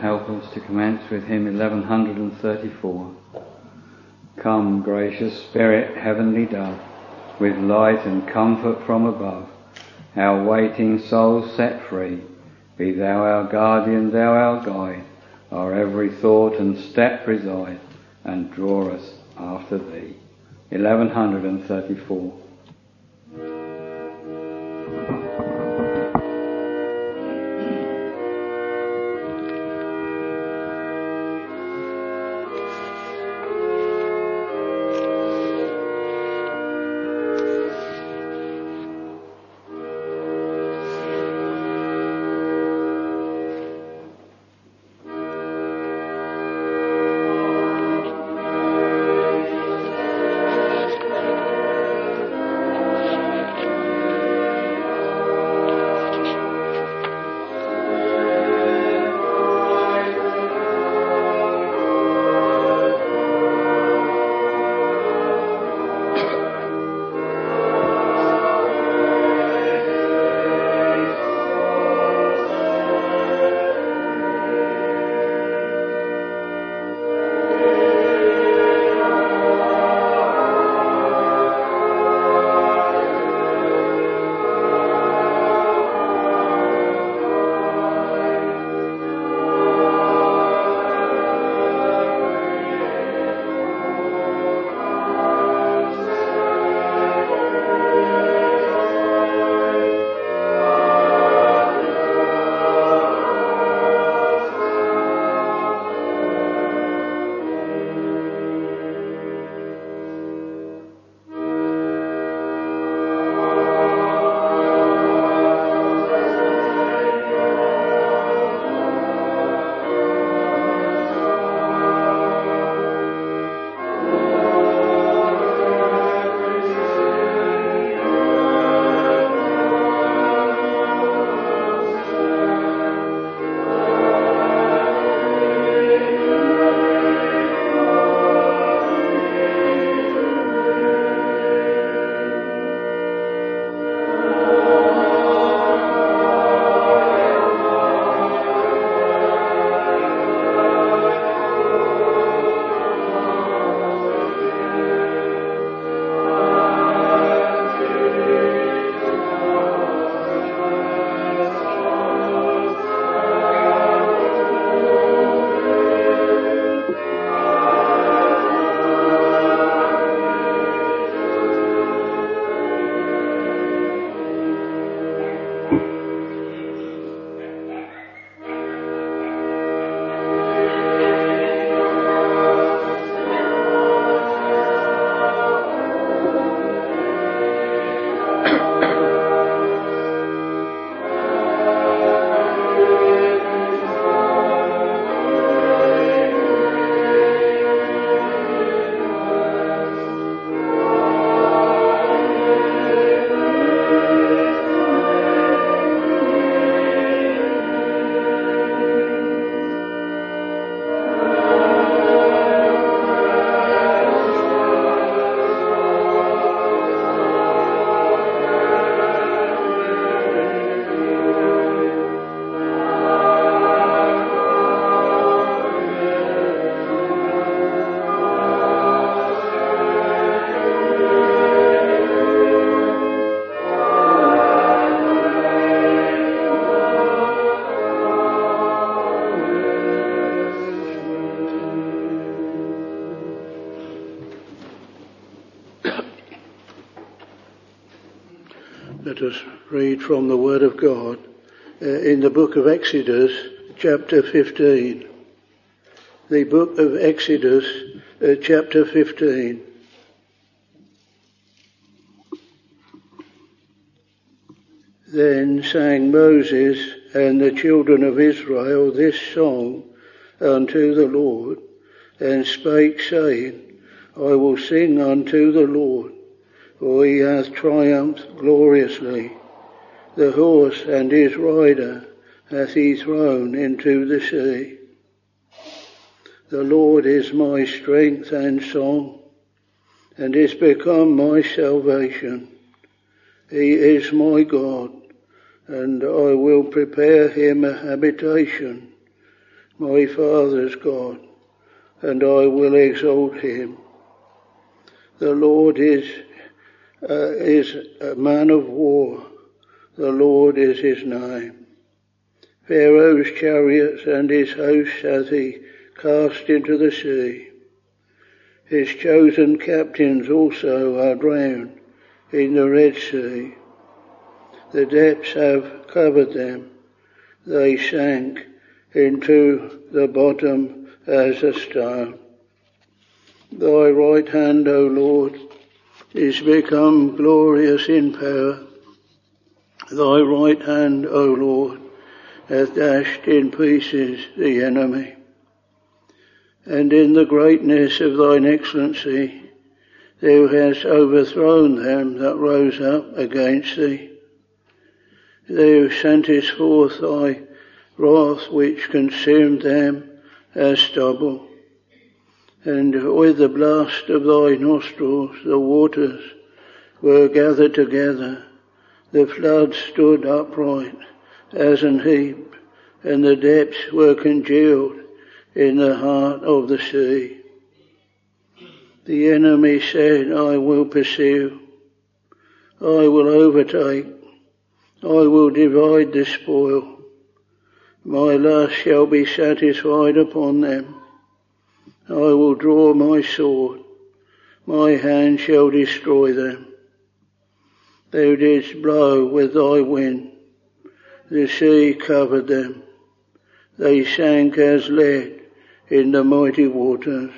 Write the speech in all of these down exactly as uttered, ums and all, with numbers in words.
help us to commence with hymn eleven thirty-four. Come, gracious Spirit, heavenly dove, with light and comfort from above, our waiting souls set free. Be thou our guardian, thou our guide, our every thought and step preside, and draw us after thee. eleven thirty-four. Let us read from the Word of God uh, in the book of Exodus, chapter fifteen. The book of Exodus, uh, chapter fifteen. Then sang Moses and the children of Israel this song unto the Lord, and spake, saying, I will sing unto the Lord, for he hath triumphed gloriously. The horse and his rider hath he thrown into the sea. The Lord is my strength and song, and is become my salvation. He is my God, and I will prepare him a habitation. my father's God, and I will exalt him. The Lord is, uh, is a man of war. The Lord is his name. Pharaoh's chariots and his hosts hath he cast into the sea. His chosen captains also are drowned in the Red Sea. The depths have covered them. They sank into the bottom as a stone. Thy right hand, O Lord, is become glorious in power. Thy right hand, O Lord, hath dashed in pieces the enemy. And in the greatness of thine excellency, thou hast overthrown them that rose up against thee. Thou sentest forth thy wrath which consumed them as stubble. And with the blast of thy nostrils the waters were gathered together. The floods stood upright as an heap, and the depths were congealed in the heart of the sea. The enemy said, I will pursue, I will overtake, I will divide the spoil. My lust shall be satisfied upon them. I will draw my sword, my hand shall destroy them. Thou didst blow with thy wind, the sea covered them. They sank as lead in the mighty waters.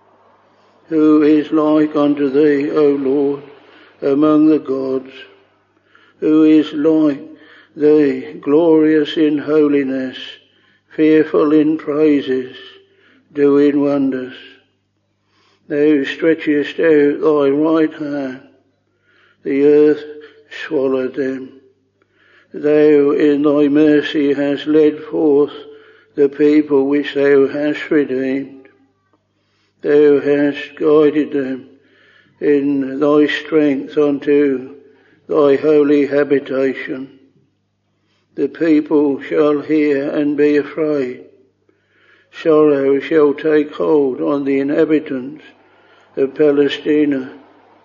Who is like unto thee, O Lord, among the gods? Who is like thee, glorious in holiness, fearful in praises, doing wonders? Thou stretchest out thy right hand, the earth swallowed them. Thou in thy mercy hast led forth the people which thou hast redeemed. Thou hast guided them in thy strength unto thy holy habitation. The people shall hear and be afraid. Sorrow shall take hold on the inhabitants of Palestina.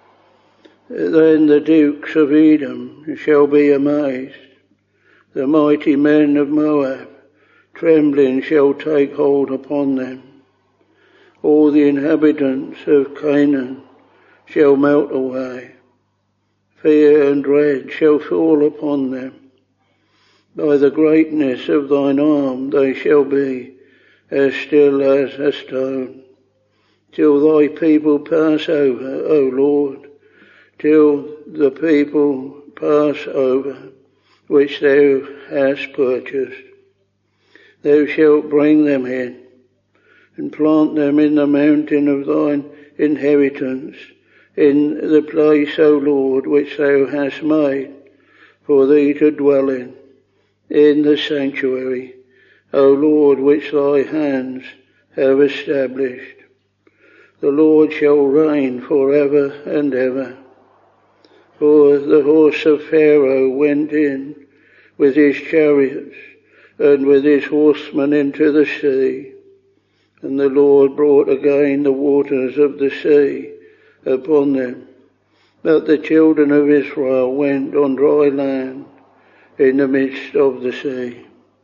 Then the dukes of Edom shall be amazed. The mighty men of Moab, trembling, shall take hold upon them. All the inhabitants of Canaan shall melt away. Fear and dread shall fall upon them. By the greatness of thine arm they shall be as still as a stone, till thy people pass over, O Lord, till the people pass over, which thou hast purchased. Thou shalt bring them in, and plant them in the mountain of thine inheritance, in the place, O Lord, which thou hast made for thee to dwell in, in the sanctuary, O Lord, which thy hands have established. The Lord shall reign for ever and ever. For the horse of Pharaoh went in with his chariots and with his horsemen into the sea, and the Lord brought again the waters of the sea upon them. But the children of Israel went on dry land in the midst of the sea.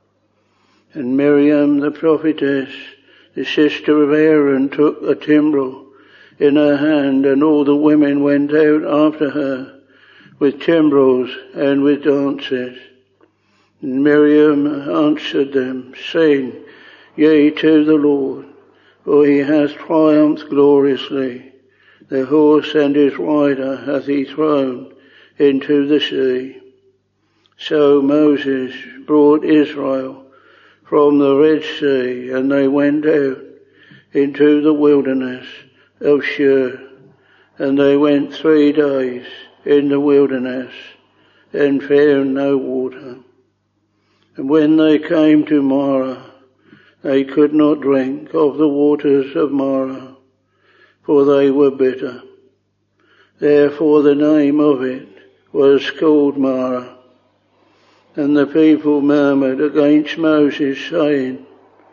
And Miriam the prophetess, the sister of Aaron, took a timbrel in her hand, and all the women went out after her with timbrels and with dances. And Miriam answered them, saying, Yea, to the Lord, for he hath triumphed gloriously. The horse and his rider hath he thrown into the sea. So Moses brought Israel from the Red Sea, and they went out into the wilderness of Shur. And they went three days in the wilderness, and found no water. And when they came to Marah, they could not drink of the waters of Marah, for they were bitter. Therefore the name of it was called Marah. And the people murmured against Moses, saying,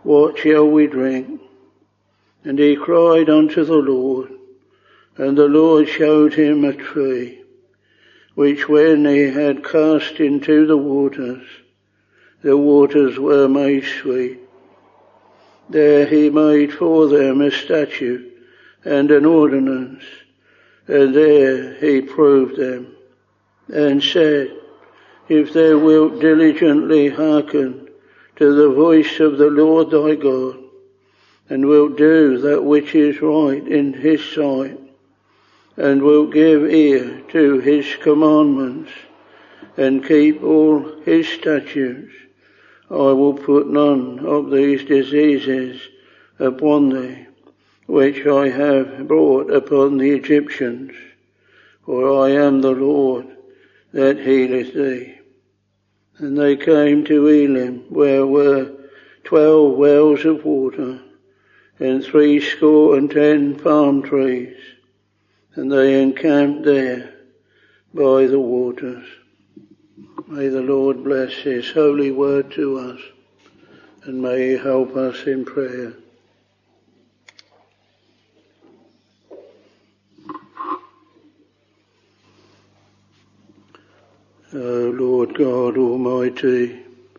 what shall we drink? And he cried unto the Lord, and the Lord showed him a tree, which when he had cast into the waters, the waters were made sweet. There he made for them a statute and an ordinance, and there he proved them, and said, if thou wilt diligently hearken to the voice of the Lord thy God, and wilt do that which is right in his sight, and wilt give ear to his commandments, and keep all his statutes, I will put none of these diseases upon thee, which I have brought upon the Egyptians, for I am the Lord that healeth thee. And they came to Elim, where were twelve wells of water, and threescore and ten palm trees, and they encamped there by the waters. May the Lord bless his holy word to us, and may he help us in prayer. O Lord God Almighty,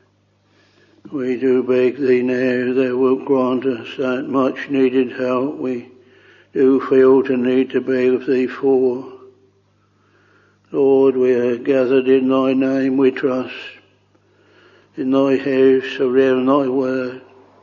we do beg thee now thou wilt grant us that much needed help we do feel to need to beg of thee for. Lord, we are gathered in thy name, we trust, in thy house around thy word.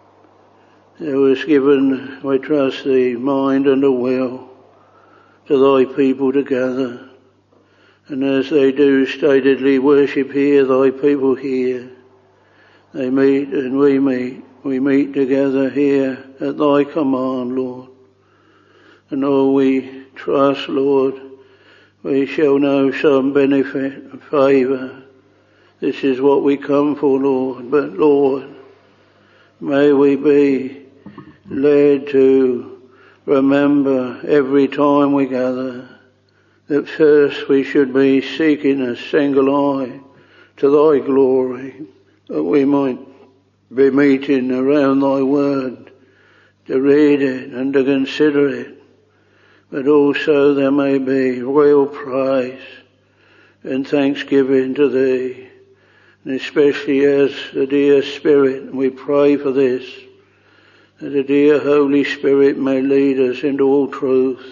Thou hast given, we trust thee, mind and a will to thy people to gather. And as they do statedly worship here, thy people here, they meet and we meet. We meet together here at thy command, Lord. And oh, we trust, Lord, we shall know some benefit and favour. This is what we come for, Lord. But Lord, may we be led to remember every time we gather that first we should be seeking a single eye to thy glory, that we might be meeting around thy word to read it and to consider it, but also there may be real praise and thanksgiving to thee, and especially as the dear Spirit, and we pray for this, that the dear Holy Spirit may lead us into all truth,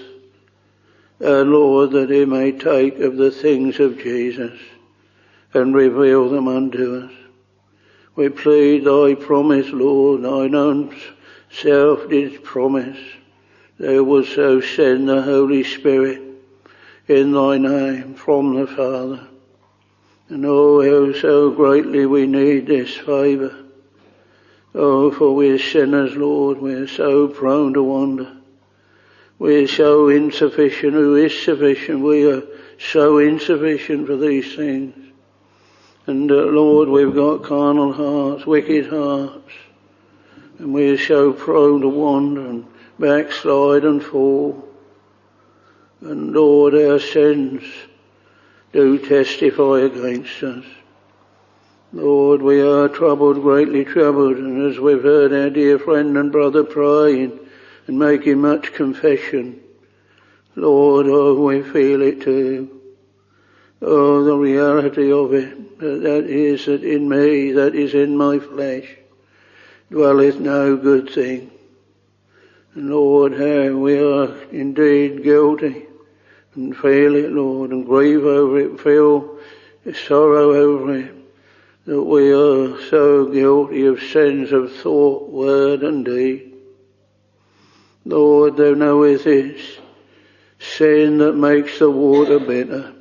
and Lord, that he may take of the things of Jesus and reveal them unto us. We plead thy promise, Lord, thine own self did promise. Thou wilt so send the Holy Spirit in thy name from the Father. And oh, how so greatly we need this favour. Oh, for we are sinners, Lord, we are so prone to wander. We are so insufficient. Who is sufficient? We are so insufficient for these things. And uh, Lord, we've got carnal hearts, wicked hearts, and we are so prone to wander and backslide and fall. And Lord, our sins do testify against us. Lord, we are troubled, greatly troubled, and as we've heard our dear friend and brother praying and making much confession, Lord, oh, we feel it too. Oh, the reality of it, that, that is that in me, that is in my flesh, dwelleth no good thing. And Lord, how we are indeed guilty, and feel it, Lord, and grieve over it, feel sorrow over it, that we are so guilty of sins of thought, word and deed. Lord, thou knowest it's sin that makes the water bitter.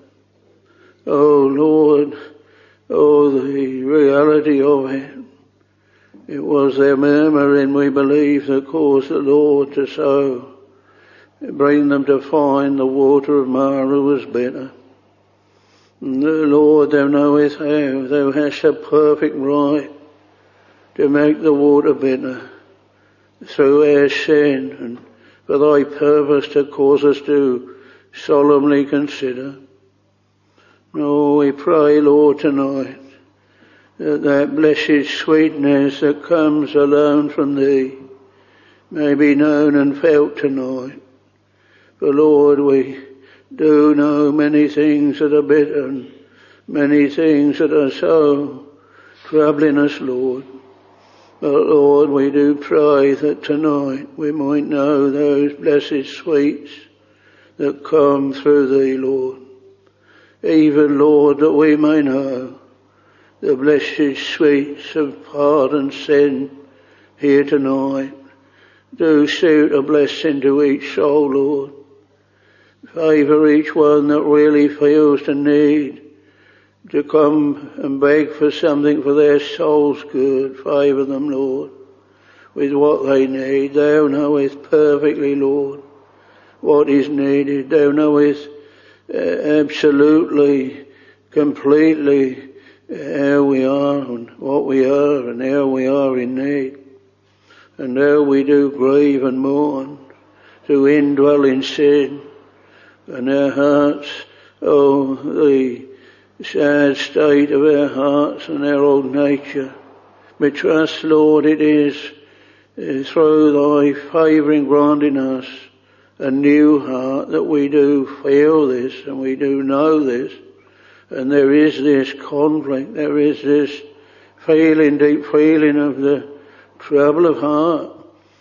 Oh Lord, oh the reality of it. It was their murmuring, we believe, that caused the Lord to so bring them to find the water of Marah was bitter. And the Lord, thou knowest how thou hast a perfect right to make the water bitter through our sin, and for thy purpose to cause us to solemnly consider. Oh, we pray, Lord, tonight, that that blessed sweetness that comes alone from thee may be known and felt tonight. For Lord, we do know many things that are bitter and many things that are so troubling us, Lord. But Lord, we do pray that tonight we might know those blessed sweets that come through thee, Lord. Even, Lord, that we may know the blessed sweets of pardon sin here tonight. Do suit a blessing to each soul, Lord. Favour each one that really feels the need to come and beg for something for their soul's good. Favour them, Lord, with what they need. Thou knowest perfectly, Lord, what is needed. Thou knowest uh, absolutely, completely how we are and what we are and how we are in need. And now we do grieve and mourn to indwell in sin. And our hearts, oh, the sad state of our hearts and our old nature. We trust, Lord, it is uh, through thy favouring granting us a new heart that we do feel this and we do know this. And there is this conflict, there is this feeling, deep feeling of the trouble of heart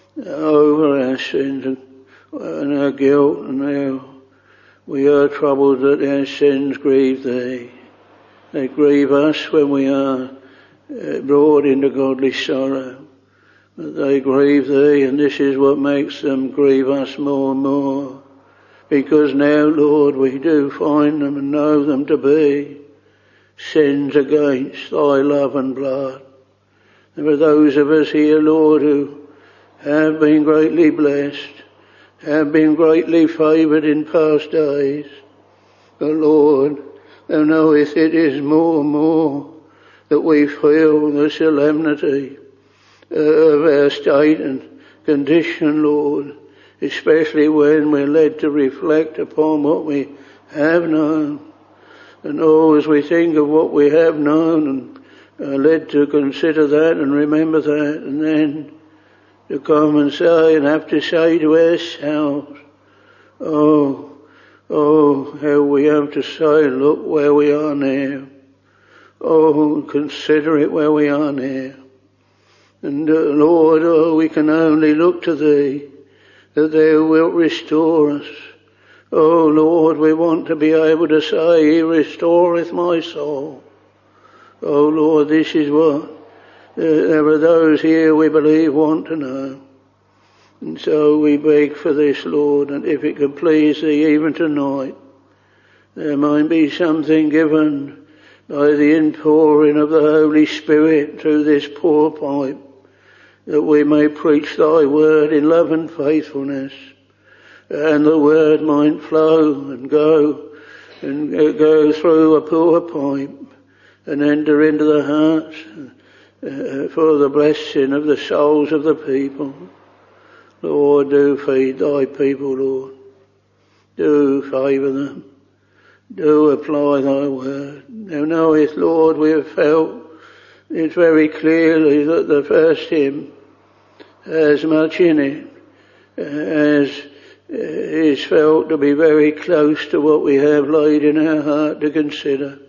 over our sins and, and our guilt, and how we are troubled that our sins grieve thee. They grieve us when we are uh, brought into godly sorrow. But they grieve thee, and this is what makes them grieve us more and more. Because now, Lord, we do find them and know them to be sins against thy love and blood. There are those of us here, Lord, who have been greatly blessed, have been greatly favoured in past days. But Lord, thou knowest it is more and more that we feel the solemnity of our state and condition, Lord, especially when we're led to reflect upon what we have known. And oh, as we think of what we have known and are led to consider that and remember that, and then to come and say and have to say to ourselves, oh, oh, how we have to say, look where we are now. Oh, consider it where we are now. And uh, Lord, oh, we can only look to thee, that thou wilt restore us. Oh Lord, we want to be able to say, he restoreth my soul. Oh Lord, this is what uh, there are those here we believe want to know. And so we beg for this, Lord, and if it can please thee even tonight, there might be something given by the inpouring of the Holy Spirit through this poor pipe, that we may preach thy word in love and faithfulness, and the word might flow and go and go through a poor pipe and enter into the hearts uh, for the blessing of the souls of the people. Lord, do feed thy people, Lord. Do favour them. Do apply thy word. Thou knowest, Lord, we have felt it very clearly that the first hymn has much in it as is felt to be very close to what we have laid in our heart to consider.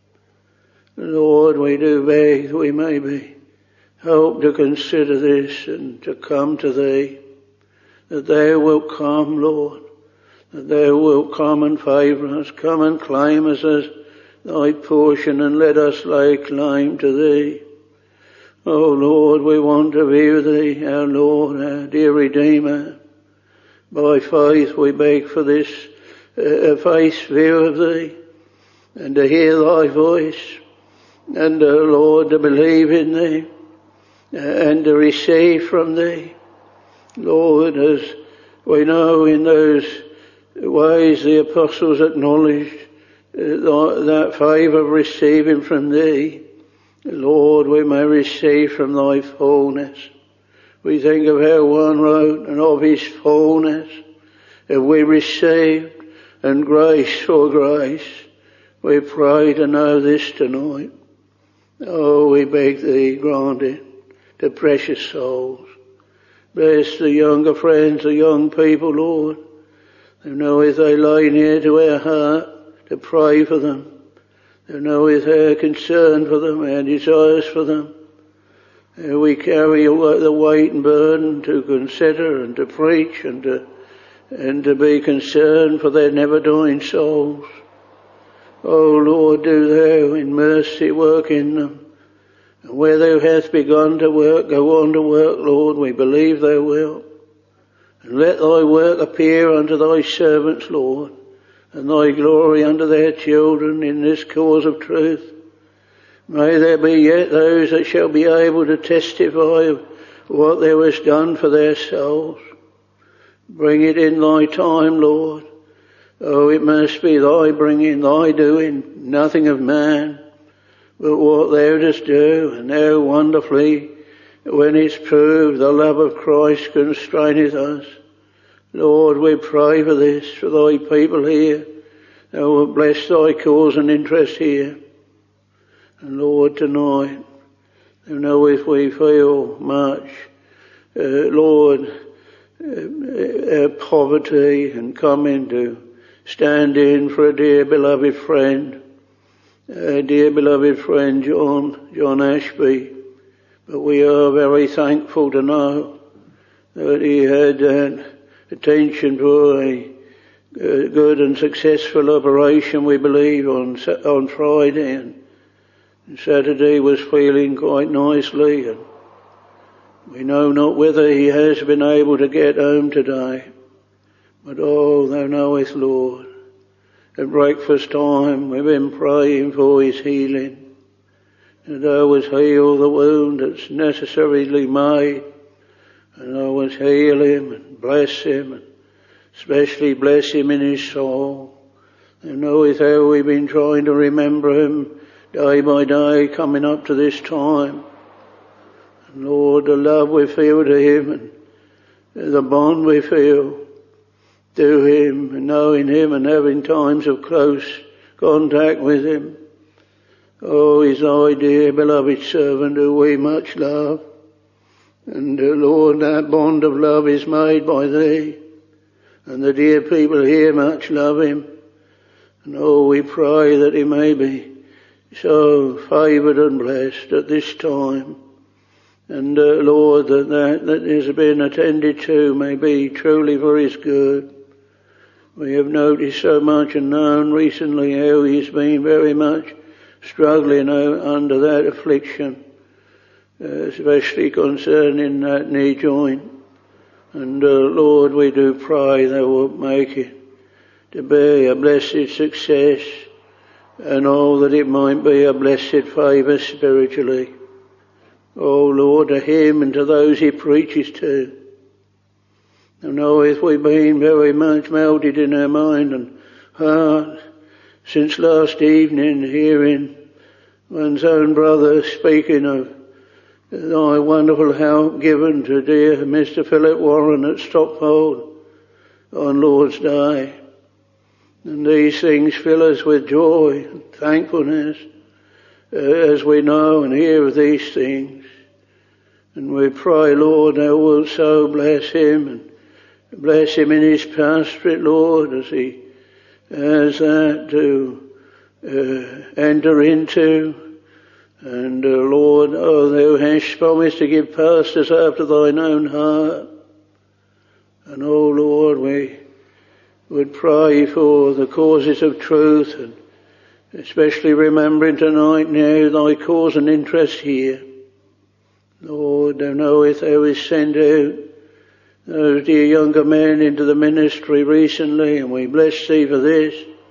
Lord, we do beg we may be helped to consider this and to come to thee, that thou wilt come, Lord, that thou wilt come and favour us, come and claim us as thy portion and let us lay claim to thee. Oh Lord, we want to be with thee, our Lord, our dear Redeemer. By faith we beg for this uh, face view of thee, and to hear thy voice, and uh, Lord, to believe in thee, uh, and to receive from thee. Lord, as we know in those ways the apostles acknowledged uh, that favour of receiving from thee, Lord, we may receive from thy fullness. We think of how one wrote, and of his fullness have we received, and grace for grace. We pray to know this tonight, Oh, we beg thee, grant it to precious souls. Bless the younger friends, the young people, Lord, who know if they lie near to our heart to pray for them. Who know if our concern for them, our desires for them. And we carry the weight and burden to consider and to preach and to, and to be concerned for their never dying souls. Oh Lord, do thou in mercy work in them. And where thou hast begun to work, go on to work, Lord, we believe thou wilt. And let thy work appear unto thy servants, Lord, and thy glory unto their children in this cause of truth. May there be yet those that shall be able to testify of what thou hast done for their souls. Bring it in thy time, Lord. Oh, it must be thy bringing, thy doing, nothing of man, but what thou dost do, and thou wonderfully, when it's proved, the love of Christ constraineth us. Lord, we pray for this, for thy people here. Thou wilt bless thy cause and interest here. And Lord, tonight, thou knowest we feel much, uh, Lord, uh, our poverty, and coming to stand in for a dear beloved friend, a dear beloved friend John, John Ashby. But we are very thankful to know that he had that attention for a good and successful operation, we believe, on on Friday, and Saturday was feeling quite nicely, and we know not whether he has been able to get home today. But oh, thou knowest, Lord, at breakfast time we've been praying for his healing, and thou wouldst heal the wound that's necessarily made, and thou wouldst heal him and bless him, and especially bless him in his soul. Thou knowest how we've been trying to remember him day by day coming up to this time. And Lord, the love we feel to him and the bond we feel to him, and knowing him and having times of close contact with him. Oh, he's thy dear beloved servant who we much love. And uh, Lord, that bond of love is made by thee. And the dear people here much love him. And oh, we pray that he may be so favoured and blessed at this time. And uh, Lord, that that that has been attended to may be truly for his good. We have noticed so much and known recently how he's been very much struggling under that affliction, uh, especially concerning that knee joint. And uh, Lord, we do pray thou wilt make it to be a blessed success, and all that it might be a blessed favour spiritually. Oh Lord, to him and to those he preaches to. And knoweth we've been very much melted in our mind and heart since last evening, hearing one's own brother speaking of thy wonderful help given to dear Mister Philip Warren at Stockport on Lord's Day. And these things fill us with joy and thankfulness uh, as we know and hear of these things. And we pray, Lord, thou wilt so bless him and bless him in his pastorate, Lord, as he has that to uh, enter into. And uh, Lord, oh, thou hast promised to give pastors after thine own heart. And oh Lord, we would pray for the causes of truth, and especially remembering tonight now thy cause and interest here. Lord, thou knowest thou hast sent out those dear younger men into the ministry recently, and we bless thee for this.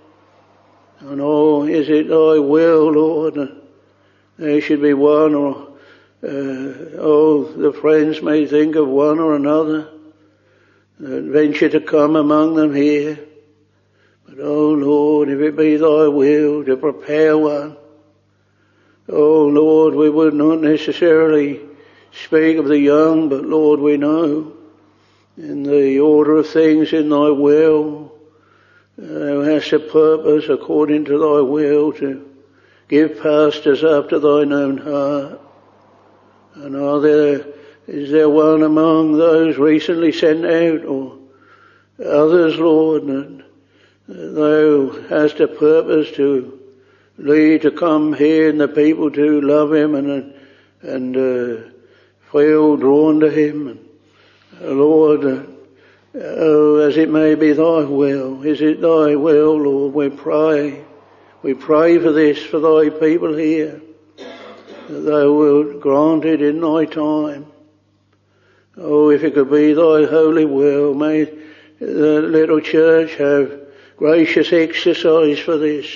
And oh, is it thy will, Lord, that there should be one, or uh, oh, the friends may think of one or another that venture to come among them here. But oh Lord, if it be thy will to prepare one, oh Lord, we would not necessarily speak of the young, but Lord, we know in the order of things in thy will, thou hast a purpose according to thy will to give pastors after thine own heart. And are there, is there one among those recently sent out, or others, Lord, that thou hast a purpose to lead, to come here and the people to love him and, and, uh, feel drawn to him. And, uh, Lord, uh, oh, as it may be thy will, is it thy will, Lord, we pray. We pray for this, for thy people here, that thou wilt grant it in thy time. Oh, if it could be thy holy will, may the little church have gracious exercise for this.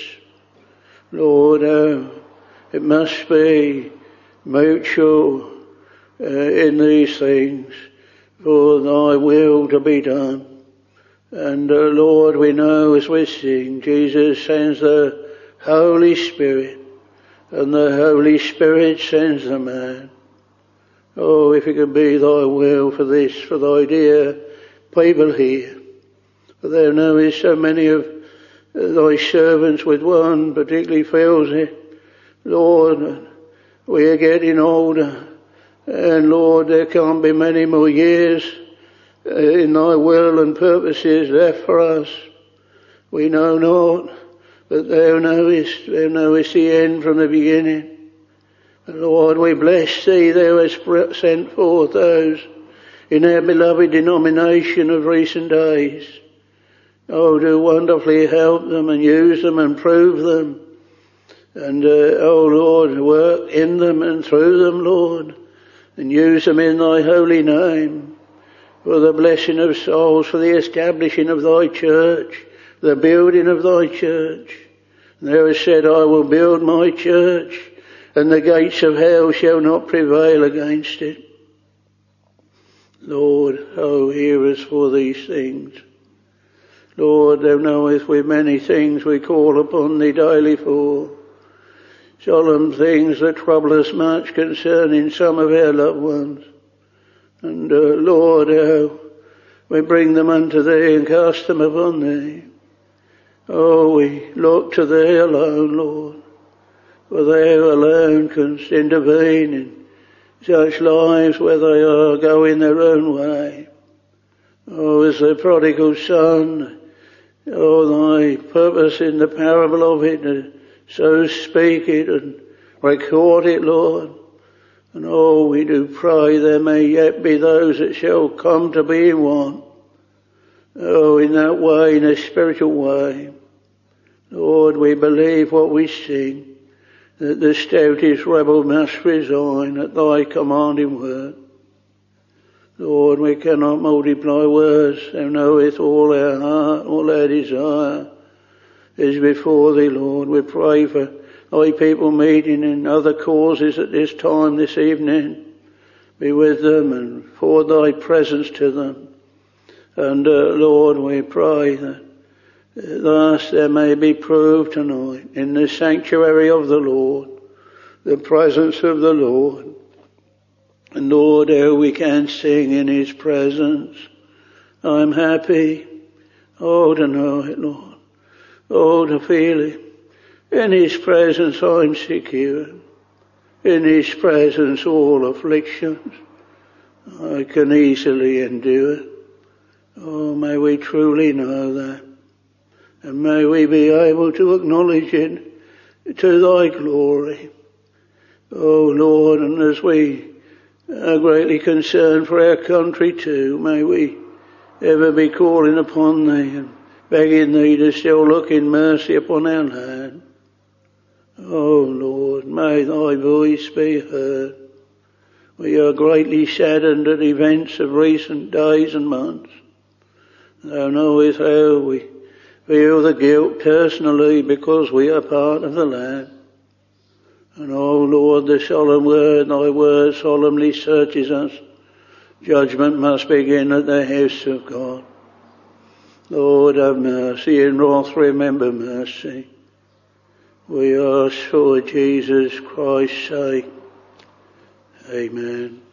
Lord, oh, it must be mutual uh, in these things, for thy will to be done. And uh, Lord, we know as we sing, Jesus sends the Holy Spirit, and the Holy Spirit sends the man. Oh, if it could be thy will for this, for thy dear people here. For thou knowest so many of thy servants with one particularly feels it. Lord, we are getting older, and Lord, there can't be many more years in thy will and purposes left for us. We know not, but thou knowest, thou knowest the end from the beginning. Lord, we bless thee, thou hast sent forth those in our beloved denomination of recent days. Oh, do wonderfully help them and use them and prove them. And, uh, oh Lord, work in them and through them, Lord, and use them in thy holy name for the blessing of souls, for the establishing of thy church, the building of thy church. And thou hast said, I will build my church, and the gates of hell shall not prevail against it. Lord, oh, hear us for these things. Lord, thou knowest with many things we call upon thee daily for. Solemn things that trouble us much concerning some of our loved ones. And, uh, Lord, oh, we bring them unto thee and cast them upon thee. Oh, we look to thee alone, Lord. For thou alone canst intervene in such lives where they are going their own way. Oh, as the prodigal son, oh, thy purpose in the parable of it, so speak it and record it, Lord. And oh, we do pray there may yet be those that shall come to be one. Oh, in that way, in a spiritual way. Lord, we believe what we sing, that the stoutest rebel must resign at thy commanding word. Lord, we cannot multiply words. Thou knowest all our heart, all our desire is before thee, Lord. We pray for thy people meeting in other causes at this time, this evening. Be with them and forward thy presence to them. And, uh, Lord, we pray that thus there may be proved tonight in the sanctuary of the Lord, the presence of the Lord. And Lord, how we can sing in his presence. I'm happy, oh, to know it, Lord. Oh, to feel it. In his presence I'm secure. In his presence all afflictions I can easily endure. Oh, may we truly know that. And may we be able to acknowledge it to thy glory. Oh Lord, and as we are greatly concerned for our country too, may we ever be calling upon thee and begging thee to still look in mercy upon our land. Oh Lord, may thy voice be heard. We are greatly saddened at events of recent days and months. Thou knowest how we feel the guilt personally because we are part of the land. And oh Lord, the solemn word, thy word solemnly searches us. Judgment must begin at the house of God. Lord, have mercy, in wrath remember mercy. We ask for Jesus Christ's sake. Amen.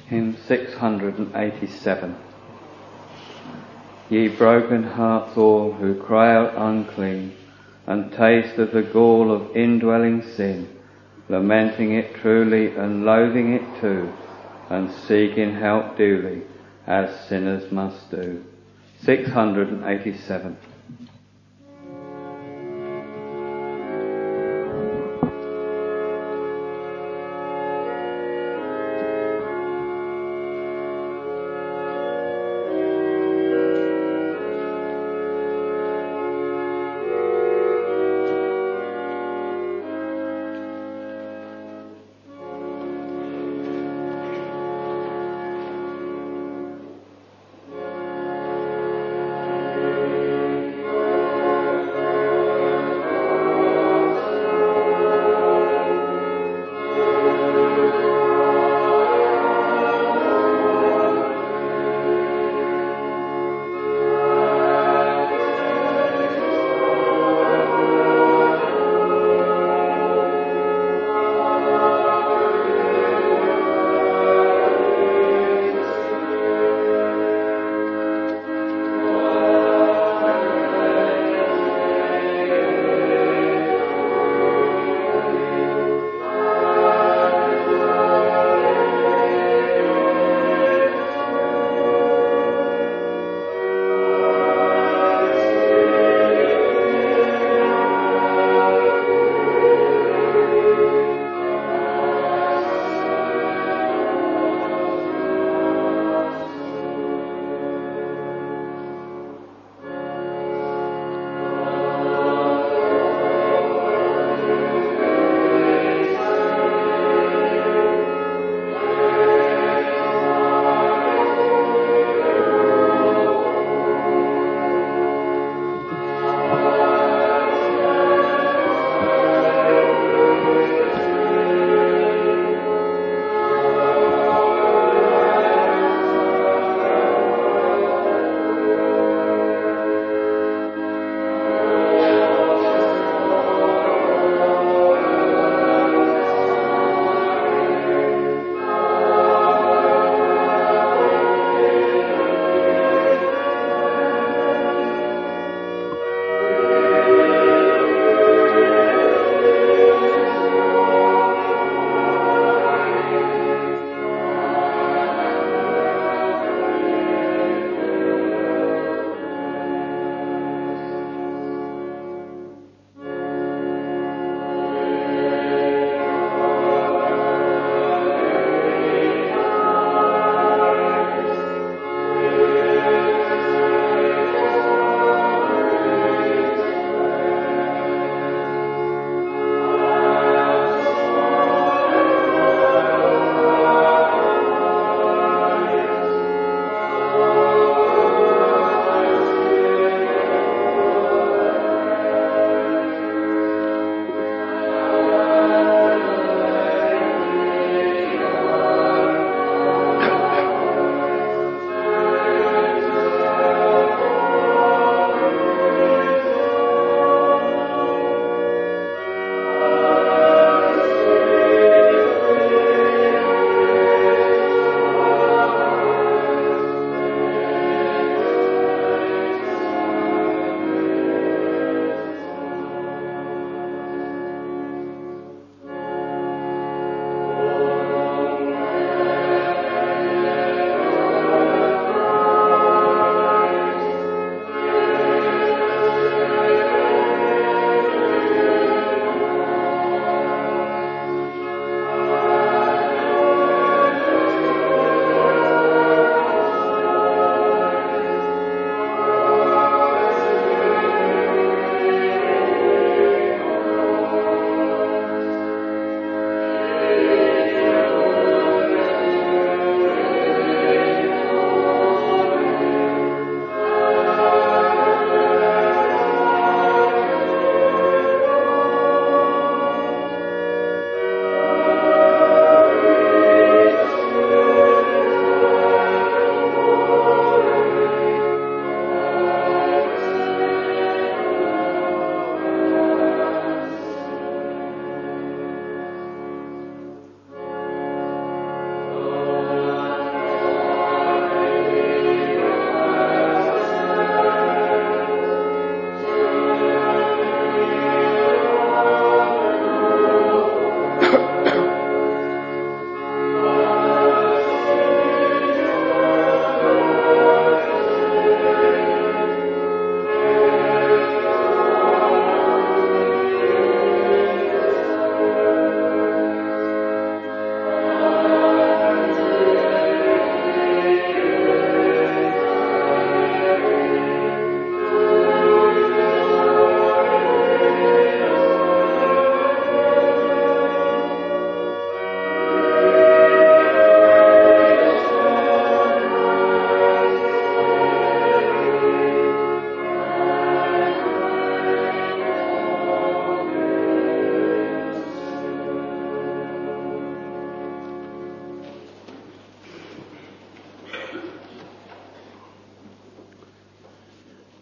Hymn six hundred eighty-seven. Ye broken hearts all who cry out unclean, and taste of the gall of indwelling sin, lamenting it truly and loathing it too, and seeking help duly, as sinners must do. six hundred eighty-seven.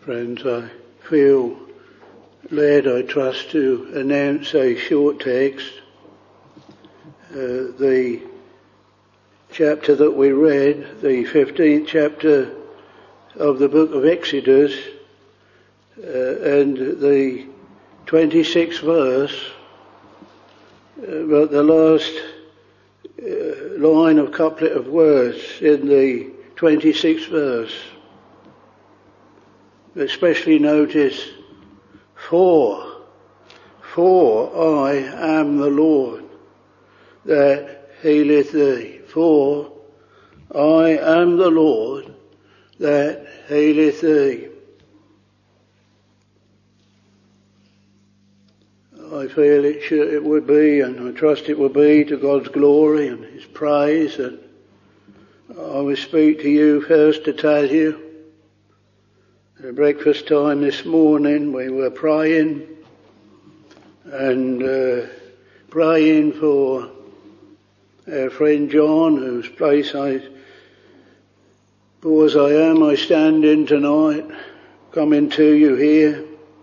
Friends, I feel led, I trust, to announce a short text. Uh, the chapter that we read, the fifteenth chapter of the book of Exodus, uh, and the twenty-sixth verse, uh, but the last uh, line of couplet of words in the twenty-sixth verse. Especially notice, for, for I am the Lord that healeth thee. For I am the Lord that healeth thee. I feel it should, it would be, and I trust it will be, to God's glory and His praise, that I will speak to you first to tell you. At breakfast time this morning we were praying and uh, praying for our friend John, whose place I, poor as I am, I stand in tonight, coming to you here.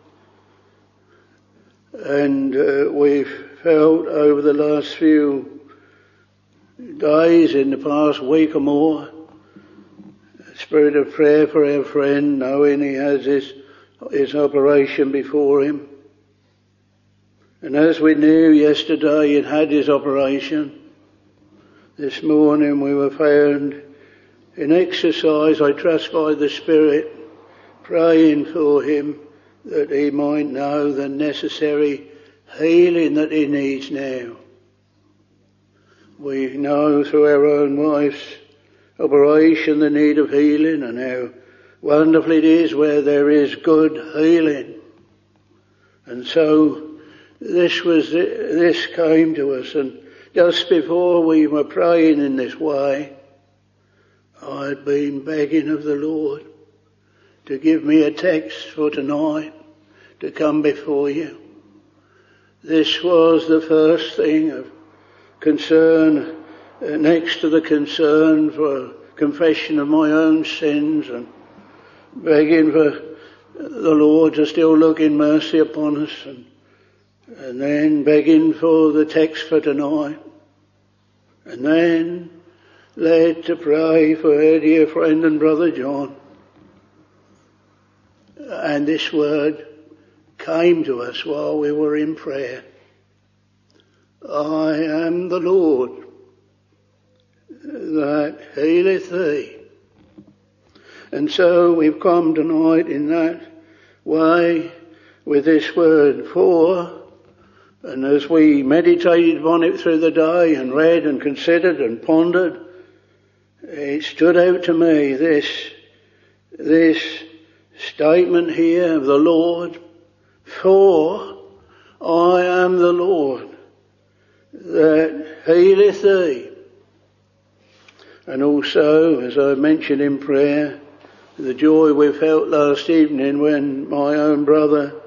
And uh, we've felt over the last few days, in the past week or more, spirit of prayer for our friend, knowing he has his, his operation before him. And as we knew yesterday he'd had his operation, this morning we were found in exercise, I trust by the Spirit, praying for him that he might know the necessary healing that he needs now. We know through our own wife's operation the need of healing, and how wonderful it is where there is good healing. And so this was this came to us, and just before we were praying in this way, I had been begging of the Lord to give me a text for tonight to come before you. This was the first thing of concern, Uh, next to the concern for confession of my own sins, and begging for the Lord to still look in mercy upon us, and, and then begging for the text for tonight, and then led to pray for our dear friend and brother John. And this word came to us while we were in prayer. I am the Lord that healeth thee. And so we've come tonight in that way with this word, for, and as we meditated upon it through the day and read and considered and pondered, it stood out to me, this, this statement here of the Lord, for I am the Lord that healeth thee. And also, as I mentioned in prayer, the joy we felt last evening when my own brother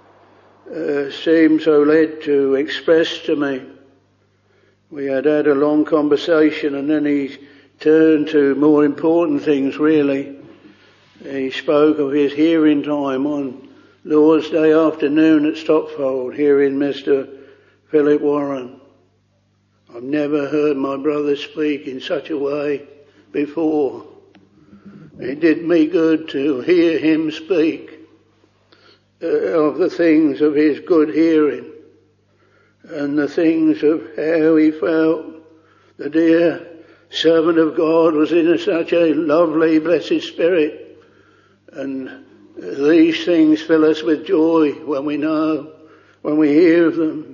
uh, seemed so led to express to me. We had had a long conversation, and then he turned to more important things, really. He spoke of his hearing time on Lord's Day afternoon at Stockfold, hearing Mister Philip Warren. I've never heard my brother speak in such a way before. It did me good to hear him speak uh, of the things of his good hearing, and the things of how he felt the dear servant of God was in such a lovely, blessed spirit. And these things fill us with joy when we know, when we hear of them.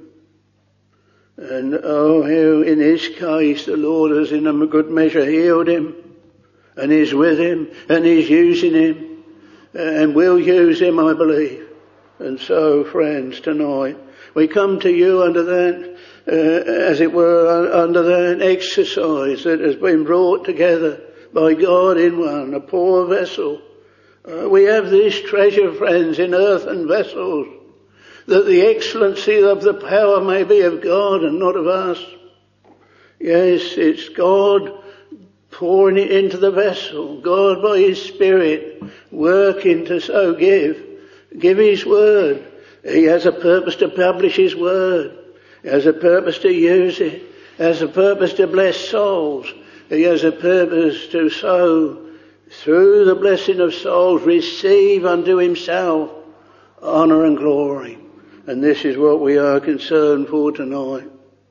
And oh, how in his case the Lord has in a good measure healed him, and is with him, and is using him, and will use him, I believe. And so, friends, tonight we come to you under that, uh, as it were, under that exercise that has been brought together by God in one, a poor vessel. Uh, we have this treasure, friends, in earthen vessels, that the excellency of the power may be of God and not of us. Yes, it's God pouring it into the vessel. God by his Spirit working to so give. Give his word. He has a purpose to publish his word. He has a purpose to use it. He has a purpose to bless souls. He has a purpose to so, through the blessing of souls, receive unto himself honour and glory. And this is what we are concerned for tonight.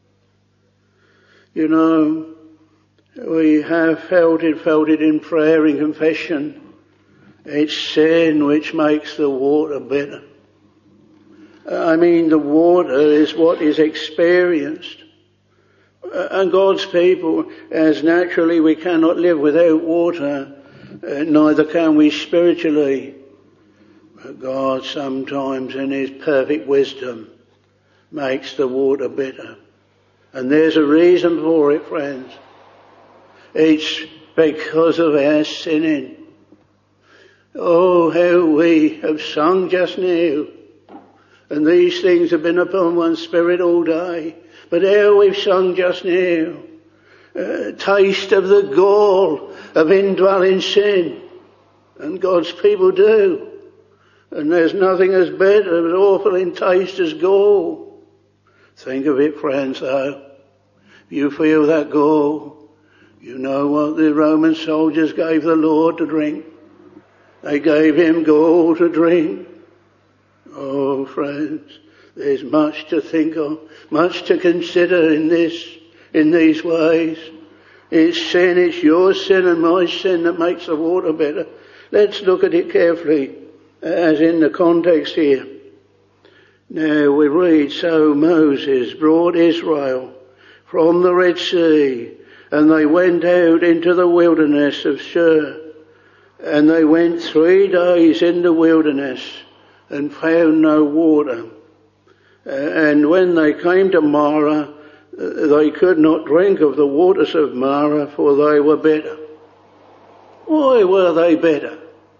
You know, we have felt it, felt it in prayer and confession. It's sin which makes the water bitter. I mean, the water is what is experienced. And God's people, as naturally we cannot live without water, uh, neither can we spiritually. But God sometimes in his perfect wisdom makes the water bitter. And there's a reason for it, friends. It's because of our sinning. Oh, how we have sung just now. And these things have been upon one spirit all day. But how we've sung just now. Uh, taste of the gall of indwelling sin. And God's people do. And there's nothing as bitter, as awful in taste as gall. Think of it, friends, though. If you feel that gall, you know what the Roman soldiers gave the Lord to drink. They gave him gall to drink. Oh, friends, there's much to think of, much to consider in this, in these ways. It's sin, it's your sin and my sin that makes the water better. Let's look at it carefully, as in the context here. Now we read, so Moses brought Israel from the Red Sea, and they went out into the wilderness of Shur. And they went three days in the wilderness and found no water. And when they came to Marah, they could not drink of the waters of Marah, for they were bitter. Why were they bitter?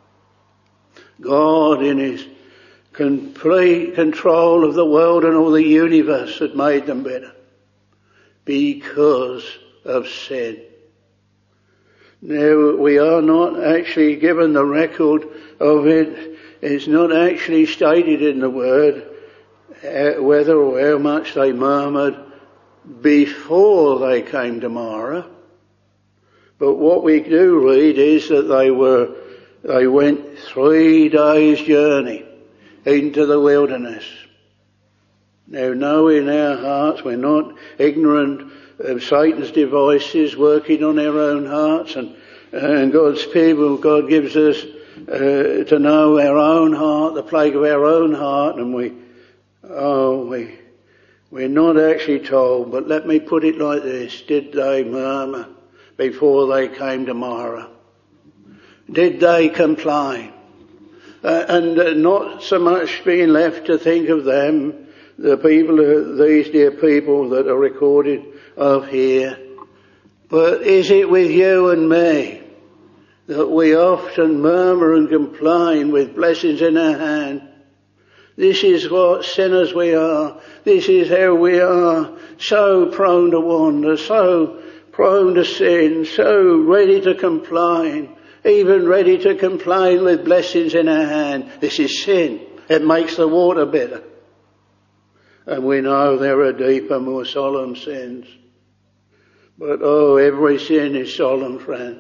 God, in his complete control of the world and all the universe, had made them bitter. Because of sin. Now, we are not actually given the record of it. It's not actually stated in the word whether or how much they murmured before they came to Marah. But what we do read is that they were, they went three days' journey into the wilderness. Now, know in our hearts we're not ignorant of Satan's devices working on our own hearts, and, and God's people, God gives us uh, to know our own heart, the plague of our own heart, and we, oh, we, we're not actually told, but let me put it like this. Did they murmur before they came to Marah? Did they complain? Uh, and uh, not so much being left to think of them, the people, uh, these dear people that are recorded of here. But is it with you and me that we often murmur and complain with blessings in our hand? This is what sinners we are. This is how we are, so prone to wander, so prone to sin, so ready to complain, even ready to complain with blessings in our hand. This is sin. It makes the water bitter. And we know there are deeper, more solemn sins. But oh, every sin is solemn, friends.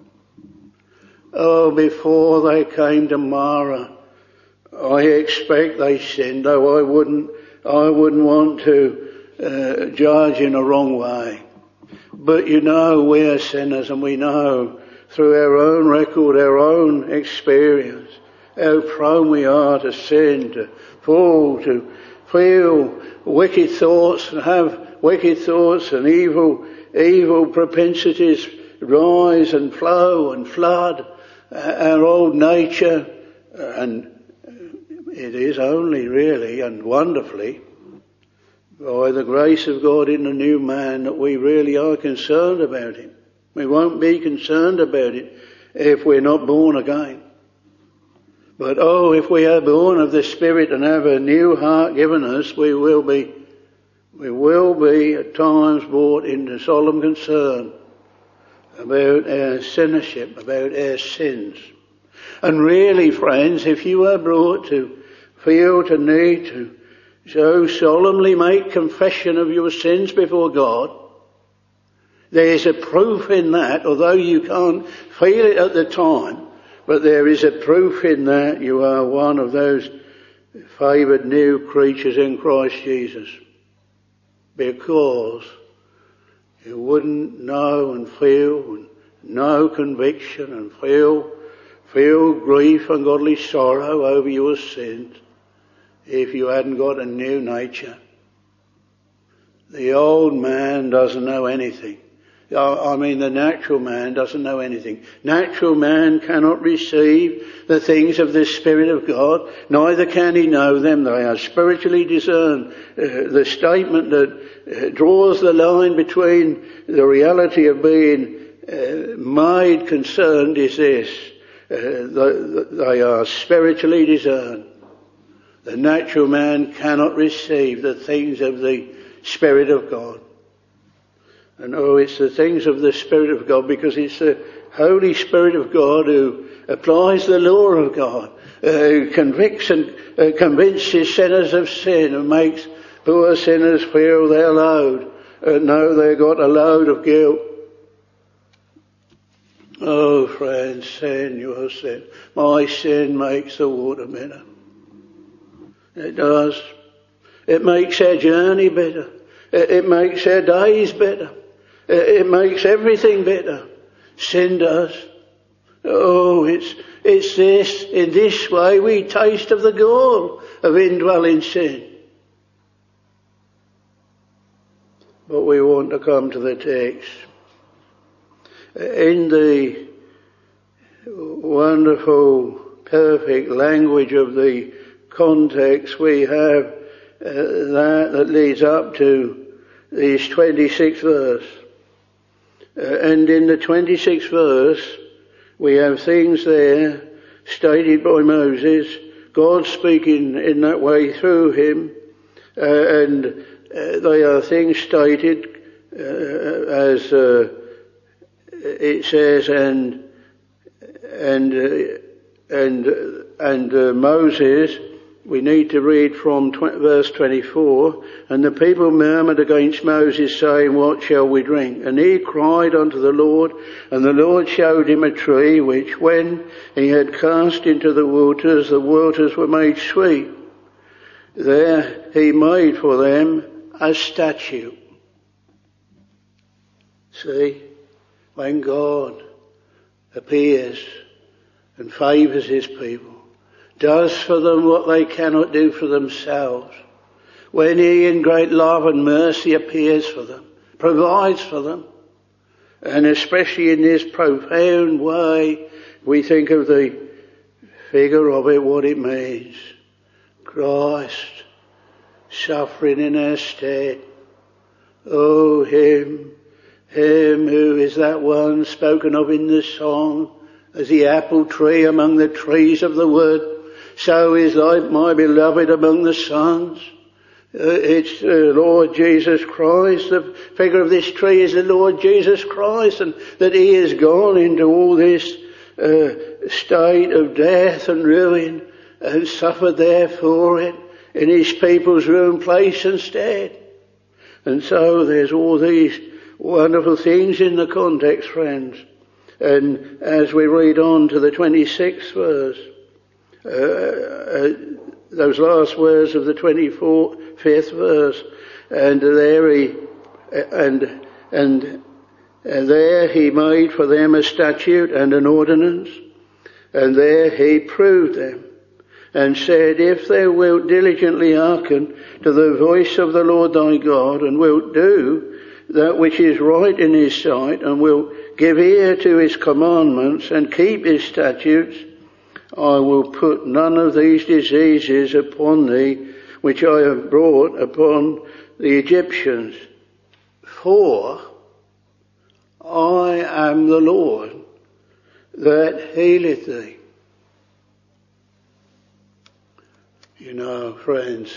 Oh, before they came to Marah, I expect they sinned, though I wouldn't, I wouldn't want to uh, judge in a wrong way. But you know, we are sinners, and we know through our own record, our own experience, how prone we are to sin, to fall, to feel wicked thoughts and have wicked thoughts and evil, evil propensities rise and flow and flood our old nature. And it is only really and wonderfully by the grace of God in the new man that we really are concerned about him. We won't be concerned about it if we're not born again. But oh, if we are born of the Spirit and have a new heart given us, we will be, we will be at times brought into solemn concern about our sinnership, about our sins. And really, friends, if you are brought to feel to need to so solemnly make confession of your sins before God, there's a proof in that, although you can't feel it at the time, but there is a proof in that you are one of those favoured new creatures in Christ Jesus. Because you wouldn't know and feel and know conviction and feel, feel grief and godly sorrow over your sins if you hadn't got a new nature. The old man doesn't know anything. I mean, the natural man doesn't know anything. Natural man cannot receive the things of the Spirit of God, neither can he know them. They are spiritually discerned. Uh, the statement that uh, draws the line between the reality of being uh, made concerned is this. Uh, the, the, they are spiritually discerned. The natural man cannot receive the things of the Spirit of God. And oh, it's the things of the Spirit of God, because it's the Holy Spirit of God who applies the law of God, uh, who convicts and uh, convinces sinners of sin, and makes poor sinners feel their load, and know they've got a load of guilt. Oh, friends, sin, your sin. My sin makes the water bitter. It does. It makes our journey bitter. It, it makes our days bitter. It makes everything better. Sin does. Oh, it's, it's this, in this way we taste of the gall of indwelling sin. But we want to come to the text. In the wonderful, perfect language of the context, we have uh, that that leads up to this twenty-sixth verse. Uh, and in the twenty-sixth verse, we have things there stated by Moses, God speaking in that way through him, uh, and uh, they are things stated uh, as uh, it says, and and uh, and and uh, Moses. We need to read from tw- verse twenty-four. And the people murmured against Moses, saying, what shall we drink? And he cried unto the Lord, and the Lord showed him a tree, which when he had cast into the waters, the waters were made sweet. There he made for them a statue. See, when God appears and favours his people, does for them what they cannot do for themselves, when he in great love and mercy appears for them, provides for them, and especially in this profound way, we think of the figure of it, what it means. Christ suffering in our stead. Oh, him, him who is that one spoken of in the song as the apple tree among the trees of the wood. So is like my beloved among the sons. Uh, it's the Lord Jesus Christ. The figure of this tree is the Lord Jesus Christ, and that he has gone into all this uh, state of death and ruin and suffered there for it in his people's room, place and stead. And so there's all these wonderful things in the context, friends. And as we read on to the twenty-sixth verse, Uh, uh, those last words of the twenty-fifth verse, and there he, and, and, and there he made for them a statute and an ordinance, and there he proved them, and said, if thou wilt diligently hearken to the voice of the Lord thy God, and wilt do that which is right in his sight, and wilt give ear to his commandments, and keep his statutes, I will put none of these diseases upon thee, which I have brought upon the Egyptians. For I am the Lord that healeth thee. You know, friends,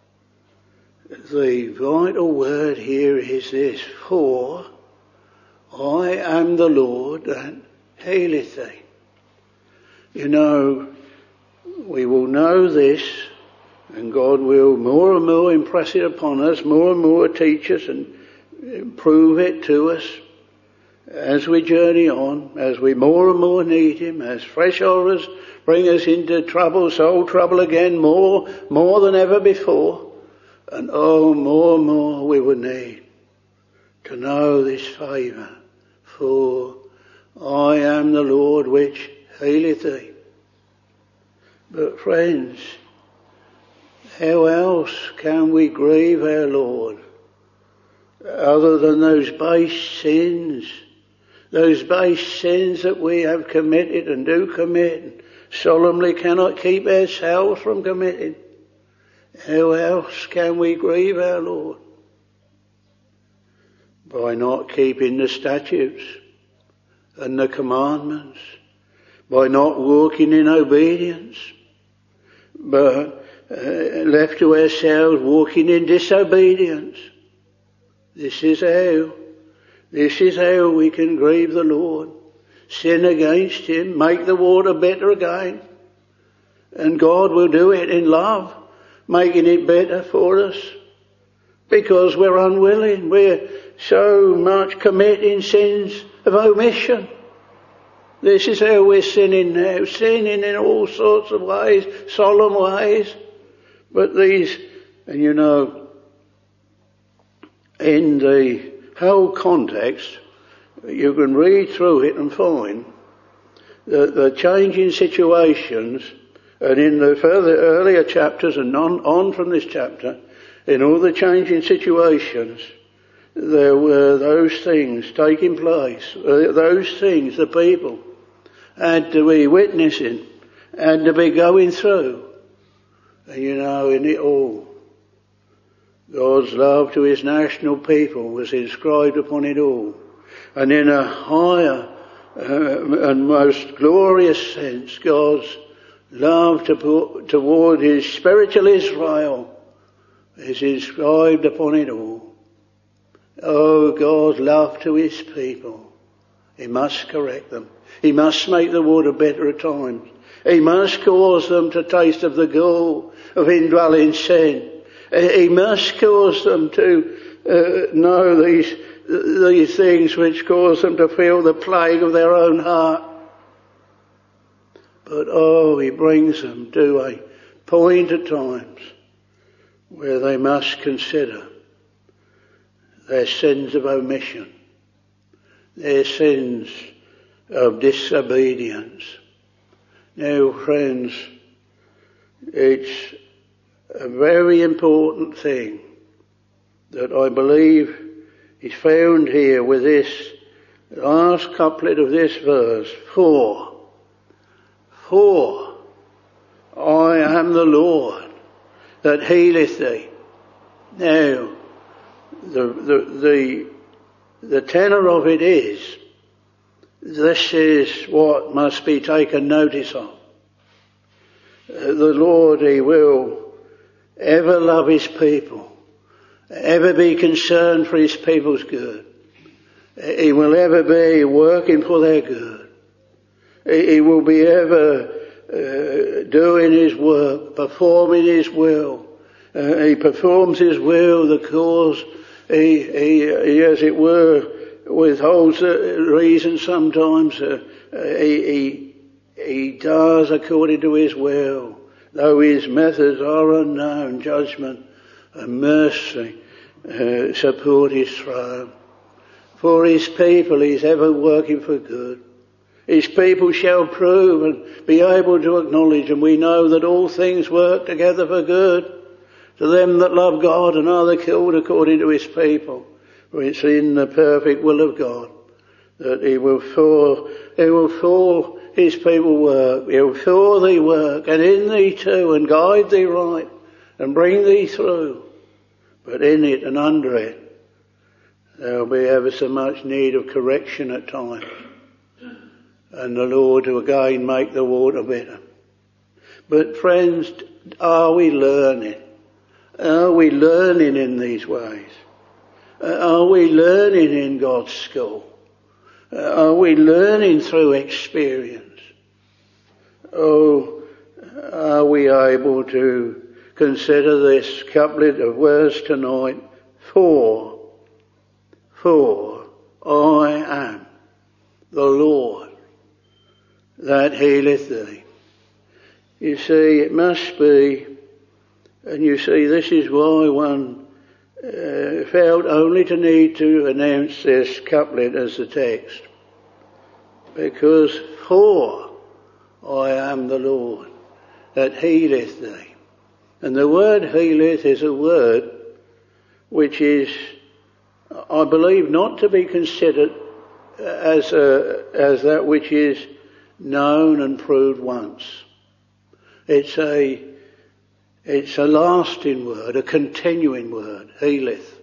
the vital word here is this: for I am the Lord that healeth thee. You know, we will know this, and God will more and more impress it upon us, more and more teach us and prove it to us as we journey on, as we more and more need Him, as fresh horrors bring us into trouble, soul trouble again, more, more than ever before. And oh, more and more we will need to know this favour. For I am the Lord which healeth thee. But friends, how else can we grieve our Lord other than those base sins, those base sins that we have committed and do commit and solemnly cannot keep ourselves from committing? How else can we grieve our Lord? By not keeping the statutes and the commandments, by not walking in obedience, but uh, left to ourselves walking in disobedience. This is how, this is how we can grieve the Lord. Sin against Him, make the water better again. And God will do it in love, making it better for us. Because we're unwilling, we're so much committing sins of omission. This is how we're sinning now, sinning in all sorts of ways, solemn ways. But these, and you know, in the whole context, you can read through it and find that the changing situations, and in the further earlier chapters and on, on from this chapter, in all the changing situations, there were those things taking place, those things the people had to be witnessing, had to be going through. And you know, in it all, God's love to His national people was inscribed upon it all. And in a higher uh, and most glorious sense, God's love to, toward His spiritual Israel is inscribed upon it all. Oh, God's love to His people. He must correct them. He must make the water better at times. He must cause them to taste of the gall of indwelling sin. He must cause them to uh, know these these things which cause them to feel the plague of their own heart. But oh, He brings them to a point at times where they must consider their sins of omission, their sins of disobedience. Now, friends, it's a very important thing that I believe is found here with this last couplet of this verse. For, for I am the Lord that healeth thee. Now, the, the, the, the tenor of it is, this is what must be taken notice of. Uh, the Lord, He will ever love His people, ever be concerned for His people's good. He will ever be working for their good. He will be ever uh, doing His work, performing His will. Uh, he performs His will, the cause he, he, he, as it were, withholds the reason sometimes. Uh, he, he, he does according to His will, though His methods are unknown. Judgment and mercy uh, support His throne. For His people He's ever working for good. His people shall prove and be able to acknowledge, and we know that all things work together for good to them that love God and are the called according to His people. For it's in the perfect will of God that He will for, He will for His people work. He will for thee work, and in thee too, and guide thee right, and bring thee through. But in it and under it, there will be ever so much need of correction at times. And the Lord to again make the water better. But friends, are we learning? Are we learning in these ways? Are we learning in God's school? Are we learning through experience? Oh, are we able to consider this couplet of words tonight? For, for I am the Lord that healeth thee. You see, it must be, and you see, this is why one uh, felt only to need to announce this couplet as the text. Because for I am the Lord that healeth thee. And the word healeth is a word which is, I believe, not to be considered as a, as that which is known and proved once. It's a, it's a lasting word, a continuing word, healeth.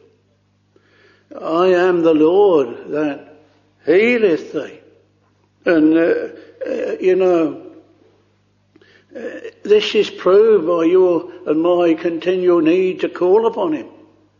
I am the Lord that healeth thee. And, uh, uh, you know, uh, this is proved by your and my continual need to call upon him,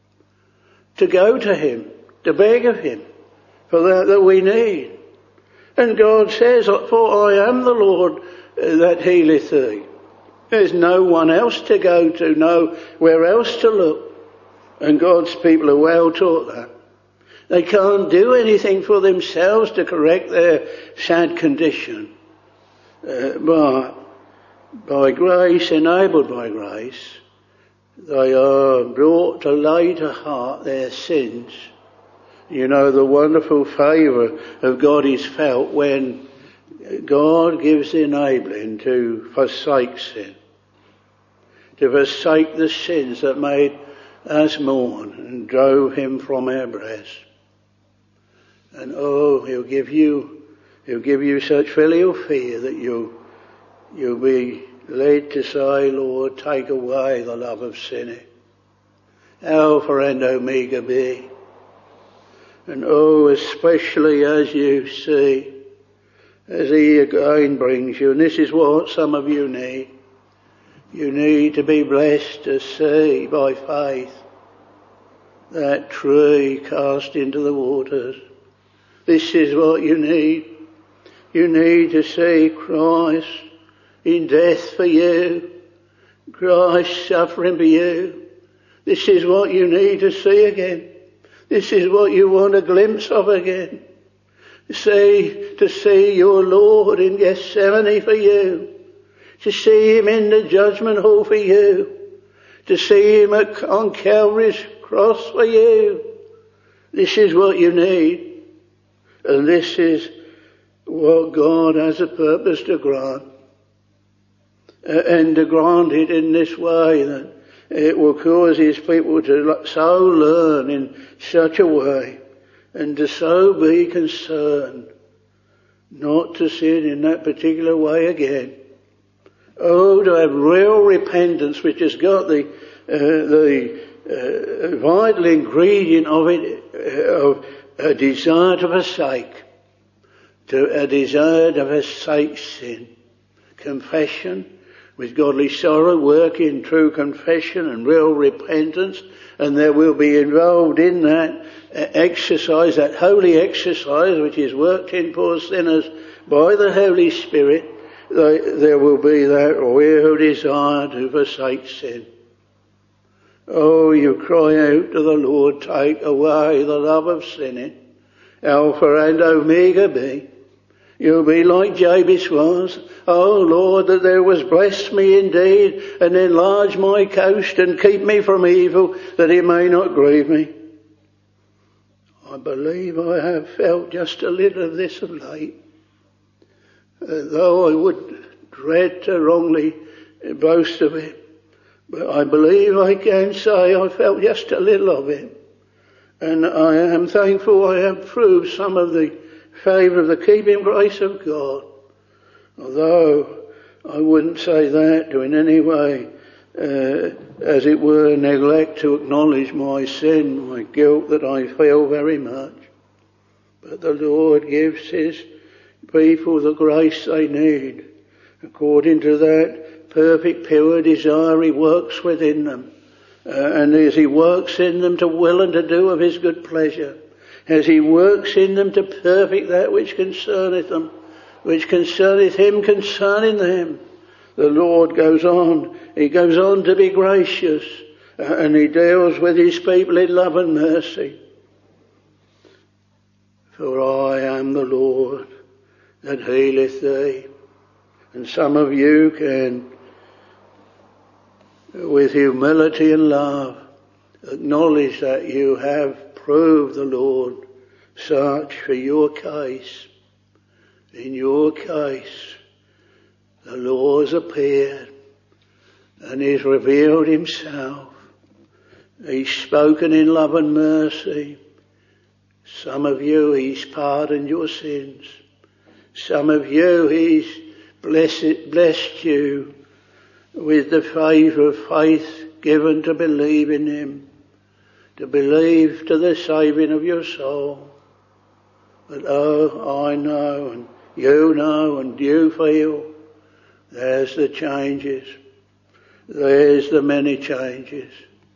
to go to him, to beg of him for that that we need. And God says, for I am the Lord that healeth thee. There's no one else to go to, nowhere else to look. And God's people are well taught that. They can't do anything for themselves to correct their sad condition. Uh, but by grace, enabled by grace, they are brought to lay to heart their sins. You know, the wonderful favour of God is felt when God gives the enabling to forsake sin, to forsake the sins that made us mourn and drove him from our breast. And oh, he'll give you, he'll give you such filial fear that you'll, you'll be led to say, Lord, take away the love of sinning. Alpha and Omega be. And oh, especially as you see, as he again brings you, and this is what some of you need. You need to be blessed to see by faith that tree cast into the waters. This is what you need. You need to see Christ in death for you, Christ suffering for you. This is what you need to see again. This is what you want a glimpse of again. See, to see your Lord in Gethsemane for you, to see him in the judgment hall for you, to see him on Calvary's cross for you. This is what you need. And this is what God has a purpose to grant. Uh, and to grant it in this way that it will cause his people to so learn in such a way and to so be concerned not to sin in that particular way again. Oh, to have real repentance which has got the, uh, the uh, vital ingredient of it, uh, of a desire to forsake, to a desire to forsake sin. Confession with godly sorrow, work in true confession and real repentance, and there will be involved in that exercise, that holy exercise which is worked in poor sinners by the Holy Spirit. There will be that real desire to forsake sin. Oh, you cry out to the Lord, take away the love of sinning. Alpha and Omega be. You'll be like Jabez was. Oh Lord, that thou wouldst bless me indeed and enlarge my coast and keep me from evil, that it may not grieve me. I believe I have felt just a little of this of late. Uh, though I would dread to wrongly boast of it. But I believe I can say I felt just a little of it. And I am thankful I have proved some of the favour of the keeping grace of God. Although I wouldn't say that to in any way, uh, as it were, neglect to acknowledge my sin, my guilt that I feel very much. But the Lord gives his people the grace they need. According to that perfect pure desire he works within them. Uh, and as he works in them to will and to do of his good pleasure, as he works in them to perfect that which concerneth them, which concerneth him concerning them. The Lord goes on, he goes on to be gracious, and he deals with his people in love and mercy. For I am the Lord that healeth thee. And some of you can, with humility and love, acknowledge that you have proved the Lord such for your case. In your case, the Lord has appeared and he's revealed himself. He's spoken in love and mercy. Some of you, he's pardoned your sins. Some of you, he's blessed, blessed you with the favour of faith given to believe in him, to believe to the saving of your soul. But oh, I know, and you know, and you feel, there's the changes. There's the many changes.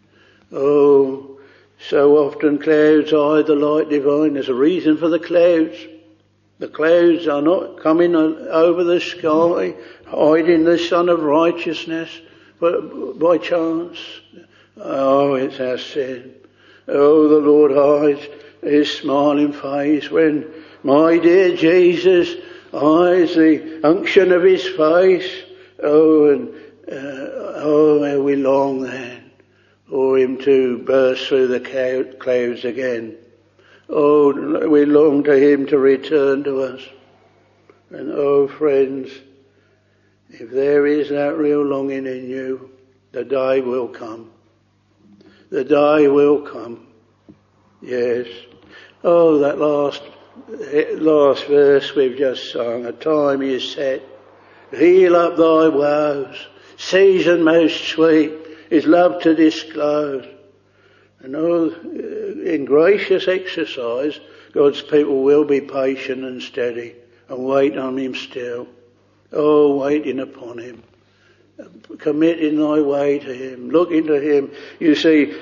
Oh, so often clouds hide the light divine. There's a reason for the clouds. The clouds are not coming over the sky, hiding the sun of righteousness, but by chance. Oh, it's our sin. Oh, the Lord hides his smiling face when my dear Jesus hides the unction of his face. Oh, and uh, oh, how we long then for him to burst through the clouds again. Oh, we long to him to return to us. And oh, friends, if there is that real longing in you, the day will come. The day will come. Yes. Oh, that last, last verse we've just sung. A time is set. Heal up thy woes. Season most sweet. His love to disclose. And oh, in gracious exercise, God's people will be patient and steady and wait on him still. Oh, waiting upon him. Committing thy way to him. Looking to him. You see,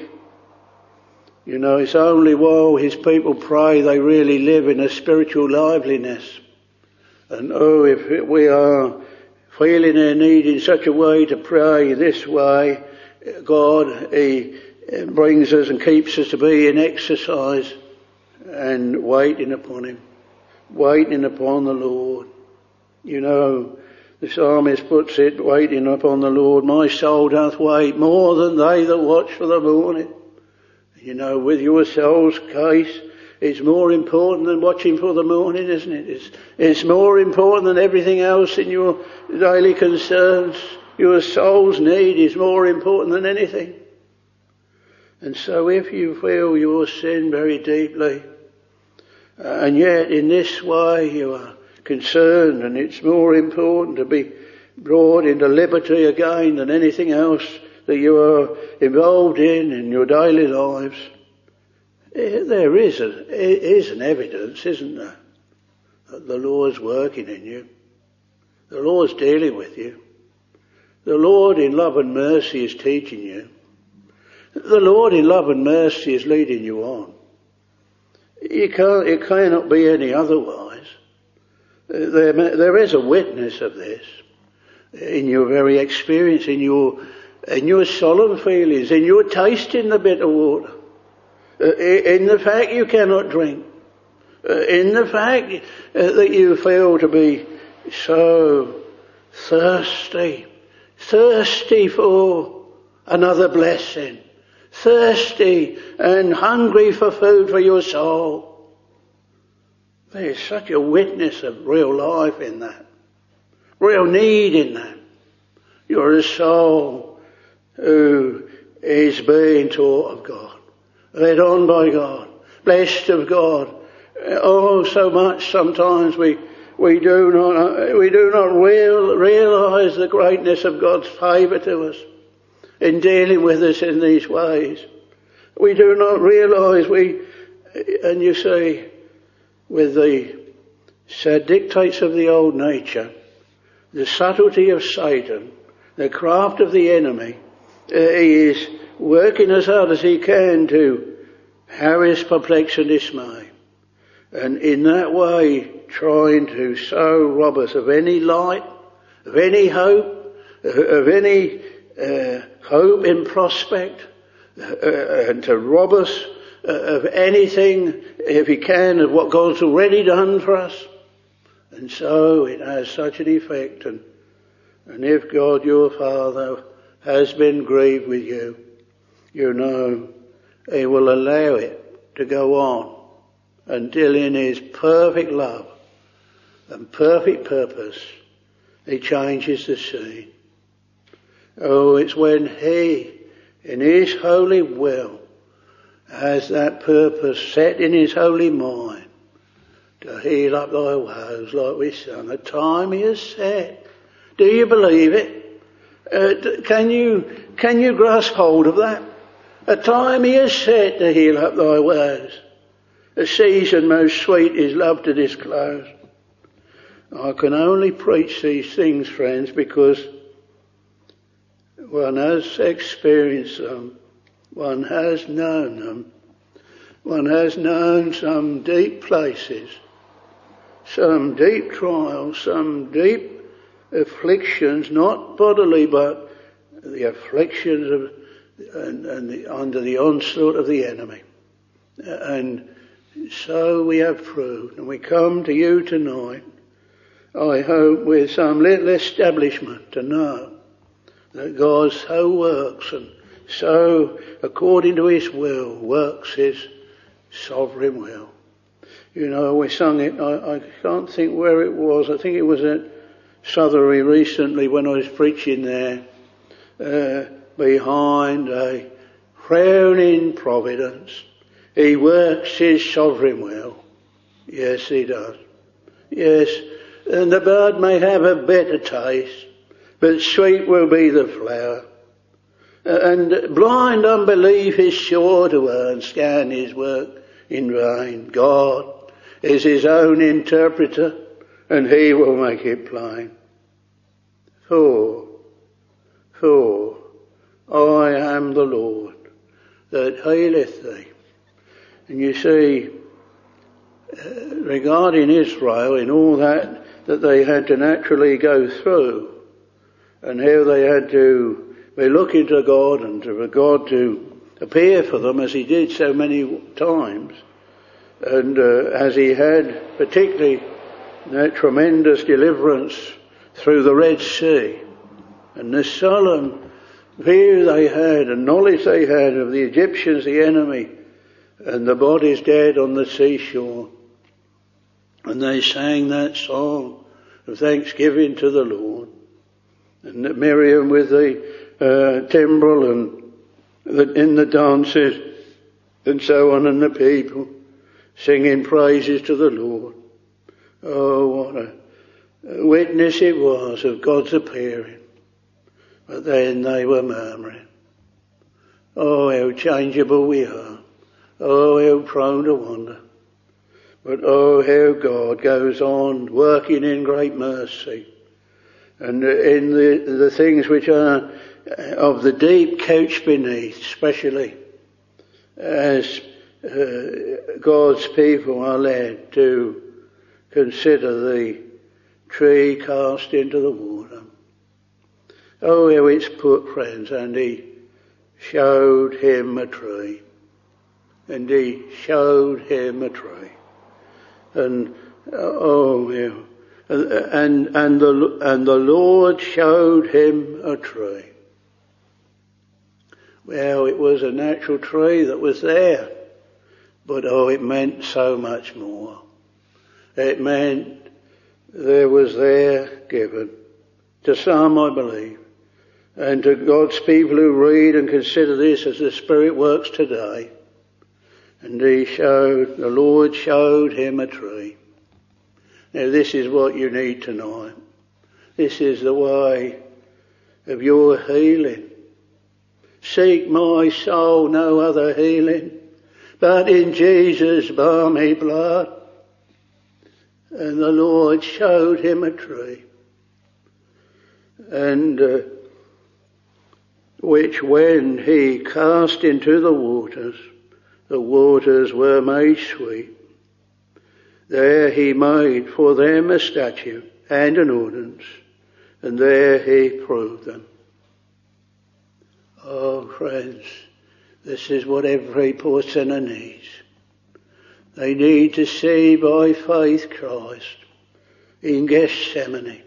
you know, it's only while his people pray they really live in a spiritual liveliness. And oh, if we are feeling our need in such a way to pray this way, God, he brings us and keeps us to be in exercise and waiting upon him, waiting upon the Lord. You know, the psalmist puts it, waiting upon the Lord, my soul doth wait more than they that watch for the morning. You know, with your soul's case, it's more important than watching for the morning, isn't it? It's, it's more important than everything else in your daily concerns. Your soul's need is more important than anything. And so if you feel your sin very deeply, and yet in this way you are concerned and it's more important to be brought into liberty again than anything else that you are involved in in your daily lives, there is, a, is an evidence, isn't there, that the Lord's working in you. The Lord's dealing with you. The Lord in love and mercy is teaching you. The Lord in love and mercy is leading you on. You can't, it cannot be any otherwise. There, there is a witness of this in your very experience, in your, in your solemn feelings, in your tasting the bitter water, in the fact you cannot drink, in the fact that you feel to be so thirsty, thirsty for another blessing, thirsty and hungry for food for your soul. There's such a witness of real life in that, real need in that. You're a soul who is being taught of God, led on by God, blessed of God. Oh, so much sometimes we we do not we do not real, realise the greatness of God's favour to us in dealing with us in these ways. We do not realise we, and you see, with the sad dictates of the old nature, the subtlety of Satan, the craft of the enemy, uh, he is working as hard as he can to harass, perplex and dismay. and in that way trying to so rob us of any light, of any hope, of any uh, hope in prospect, uh, and to rob us of anything, if he can, of what God's already done for us. And so it has such an effect. And, and if God, your Father, has been grieved with you, you know he will allow it to go on until in his perfect love and perfect purpose he changes the scene. Oh, it's when he, in his holy will, has that purpose set in his holy mind to heal up thy woes, like we sung. A time he has set. Do you believe it? Uh, can you can you grasp hold of that? A time he has set to heal up thy woes. A season most sweet his love to disclose. I can only preach these things, friends, because one has experienced them. One has known them. One has known some deep places, some deep trials, some deep afflictions, not bodily, but the afflictions of, and, and the, under the onslaught of the enemy. And so we have proved, and we come to you tonight, I hope with some little establishment to know that God so works and so, according to his will, works his sovereign will. You know, we sung it, I, I can't think where it was, I think it was at Southerly recently when I was preaching there, uh, behind a frowning providence, he works his sovereign will. Yes, he does. Yes, and the bud may have a bitter taste, but sweet will be the flower. And blind unbelief is sure to earn, scan his work in vain. God is his own interpreter, and he will make it plain. For, for I am the Lord that healeth thee. And you see, uh, regarding Israel in all that that they had to naturally go through, and how they had to be looking to God and for God to appear for them as he did so many times, and uh, as he had particularly that tremendous deliverance through the Red Sea, and the solemn view they had and knowledge they had of the Egyptians, the enemy, and the bodies dead on the seashore. And they sang that song of thanksgiving to the Lord. And Miriam with the uh, timbrel and the, in the dances and so on, and the people singing praises to the Lord. Oh, what a, a witness it was of God's appearing. But then they were murmuring. Oh, how changeable we are. Oh, how prone to wander. But oh, how God goes on working in great mercy. And in the, the things which are of the deep couch beneath, especially as uh, God's people are led to consider the tree cast into the water. Oh, how it's put, friends, and he showed him a tree. And he showed him a tree. And, oh, yeah. And, and the, and the Lord showed him a tree. Well, it was a natural tree that was there. But oh, it meant so much more. It meant there was there given. To some, I believe. And to God's people who read and consider this as the Spirit works today. And he showed, the Lord showed him a tree. Now this is what you need tonight. This is the way of your healing. Seek my soul no other healing, but in Jesus' balmy blood. And the Lord showed him a tree. And uh, which when he cast into the waters, the waters were made sweet. There he made for them a statute and an ordinance, and there he proved them. Oh, friends, this is what every poor sinner needs. They need to see by faith Christ in Gethsemane.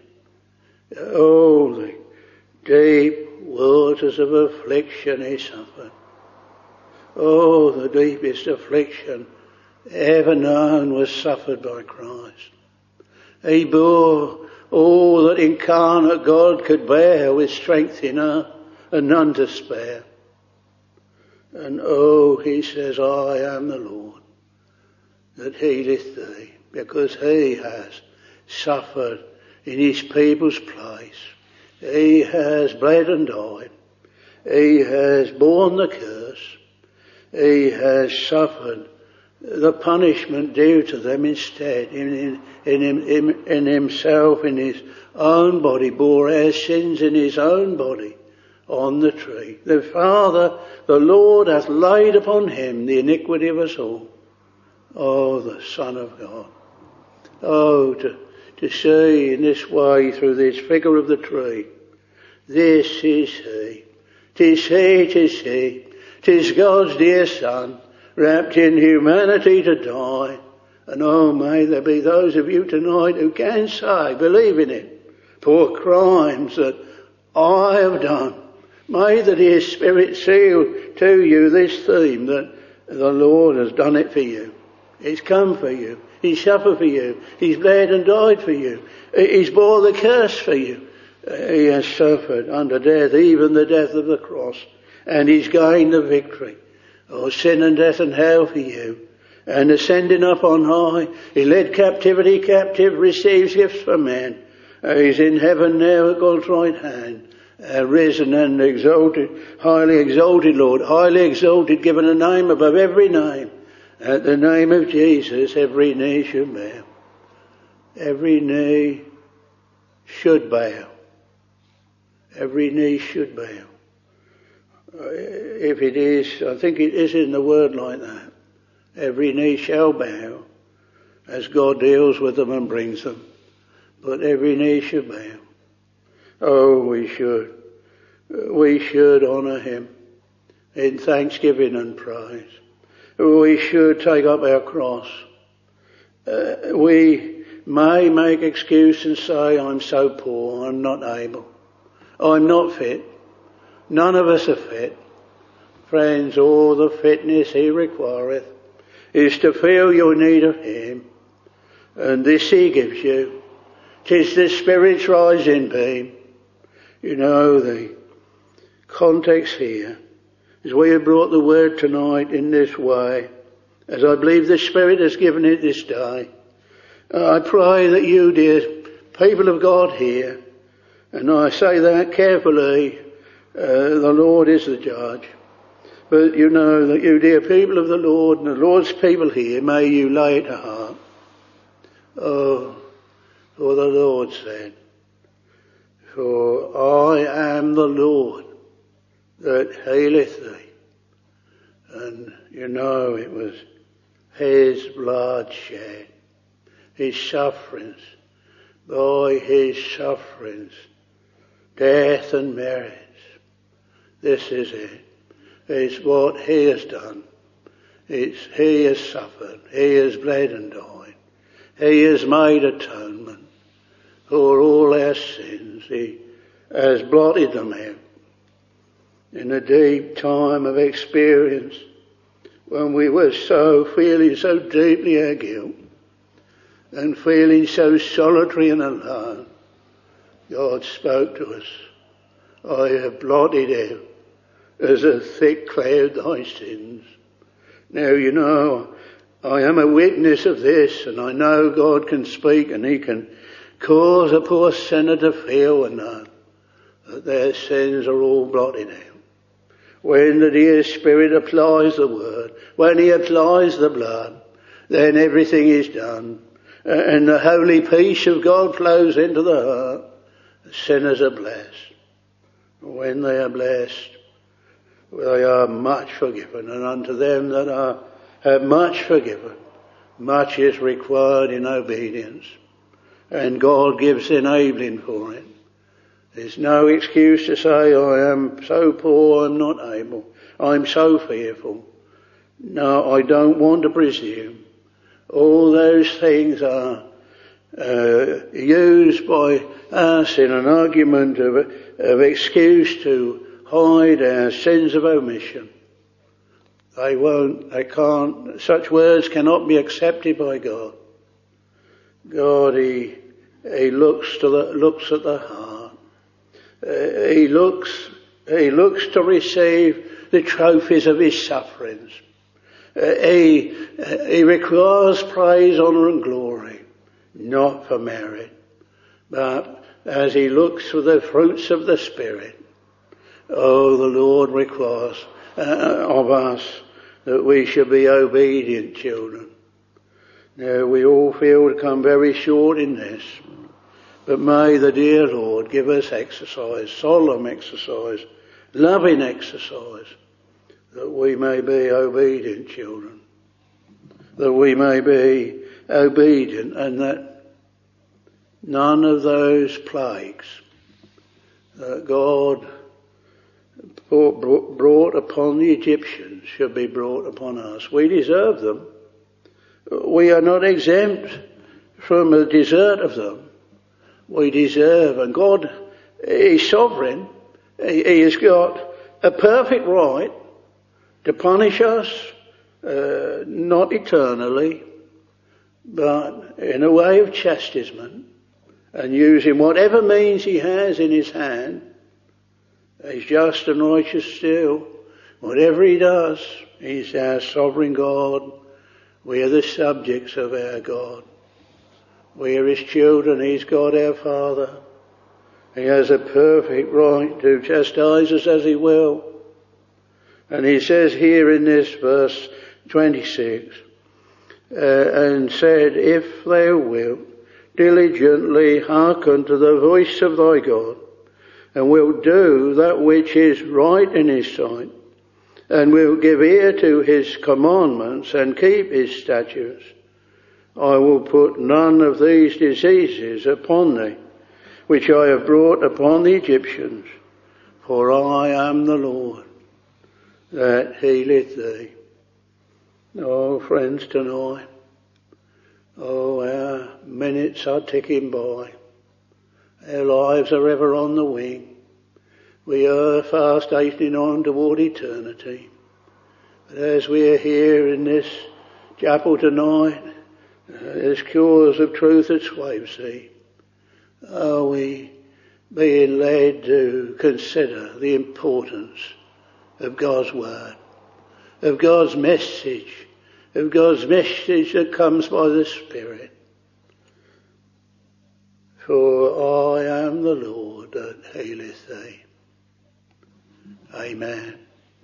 Oh, the deep waters of affliction he suffered. Oh, the deepest affliction ever known was suffered by Christ. He bore all that incarnate God could bear with strength enough and none to spare. And oh, he says, I am the Lord that healeth thee, because he has suffered in his people's place. He has bled and died. He has borne the curse. He has suffered the punishment due to them instead. In, in, in, in himself, in his own body, bore our sins in his own body on the tree. The Father, the Lord, hath laid upon him the iniquity of us all. Oh, the Son of God. Oh, to, to see in this way through this figure of the tree. This is he. 'Tis he, 'tis he. 'Tis God's dear Son, wrapped in humanity to die. And oh, may there be those of you tonight who can say, believe in it, for crimes that I have done. May the dear Spirit seal to you this theme that the Lord has done it for you. He's come for you. He's suffered for you. He's bled and died for you. He's bore the curse for you. He has suffered under death, even the death of the cross. And he's gained the victory. Oh, sin and death and hell for you. And ascending up on high, he led captivity captive, receives gifts from men. Uh, he's in heaven now at God's right hand. Uh, risen and exalted, highly exalted Lord, highly exalted, given a name above every name. At the name of Jesus, every knee should bow. Every knee should bow. Every knee should bow. Uh, if it is, I think it is in the word like that. Every knee shall bow as God deals with them and brings them. But every knee should bow. Oh, we should. We should honour him in thanksgiving and praise. We should take up our cross. Uh, we may make excuse and say, I'm so poor, I'm not able. I'm not fit. None of us are fit. Friends, all the fitness he requireth is to feel your need of him. And this he gives you. 'Tis the Spirit's rising beam. You know, the context here, as we have brought the word tonight in this way, as I believe the Spirit has given it this day, I pray that you, dear people of God here, and I say that carefully, uh, the Lord is the judge, but you know that you, dear people of the Lord, and the Lord's people here, may you lay it to heart. Oh, for the Lord said, for I am the Lord that healeth thee. And you know it was his blood shed, his sufferings, by his sufferings, death and merits. This is it. It's what he has done. It's he has suffered. He has bled and died. He has made atonement for all our sins. He has blotted them out. In a deep time of experience, when we were so feeling so deeply our guilt and feeling so solitary and alone, God spoke to us. I have blotted out as a thick cloud thy sins. Now, you know, I am a witness of this, and I know God can speak and he can cause a poor sinner to feel and know that their sins are all blotted out. When the dear Spirit applies the word, when he applies the blood, then everything is done. And the holy peace of God flows into the heart. The sinners are blessed. When they are blessed, they are much forgiven. And unto them that are have much forgiven, much is required in obedience, and God gives enabling for it. There's no excuse to say, I am so poor, I'm not able, I'm so fearful. No, I don't want to presume. All those things are uh, used by us in an argument of, of excuse to hide our sins of omission. They won't, they can't, such words cannot be accepted by God. God, He, He looks to the, looks at the heart. Uh, he looks, He looks to receive the trophies of His sufferings. Uh, he, uh, he requires praise, honour and glory, not for merit, but as He looks for the fruits of the Spirit. Oh, the Lord requires uh, of us that we should be obedient children. Now, we all feel to come very short in this, but may the dear Lord give us exercise, solemn exercise, loving exercise, that we may be obedient children, that we may be obedient, and that none of those plagues that God brought upon the Egyptians should be brought upon us. We deserve them. We are not exempt from the desert of them. We deserve, and God is sovereign. He, he has got a perfect right to punish us, uh, not eternally, but in a way of chastisement, and using whatever means He has in His hand. He's just and righteous still. Whatever He does, He's our sovereign God. We are the subjects of our God. We are His children. He's God our Father. He has a perfect right to chastise us as He will. And He says here in this verse twenty-six, uh, and said, if thou wilt diligently hearken to the voice of thy God, and will do that which is right in His sight, and will give ear to His commandments and keep His statutes, I will put none of these diseases upon thee, which I have brought upon the Egyptians, for I am the Lord that healeth thee. Oh, friends, tonight, oh, our minutes are ticking by. Our lives are ever on the wing. We are fast hastening on toward eternity. But as we are here in this chapel tonight, uh, as cures of truth at Swavesey, are we being led to consider the importance of God's word, of God's message, of God's message that comes by the Spirit? For I am the Lord that healeth thee. Amen.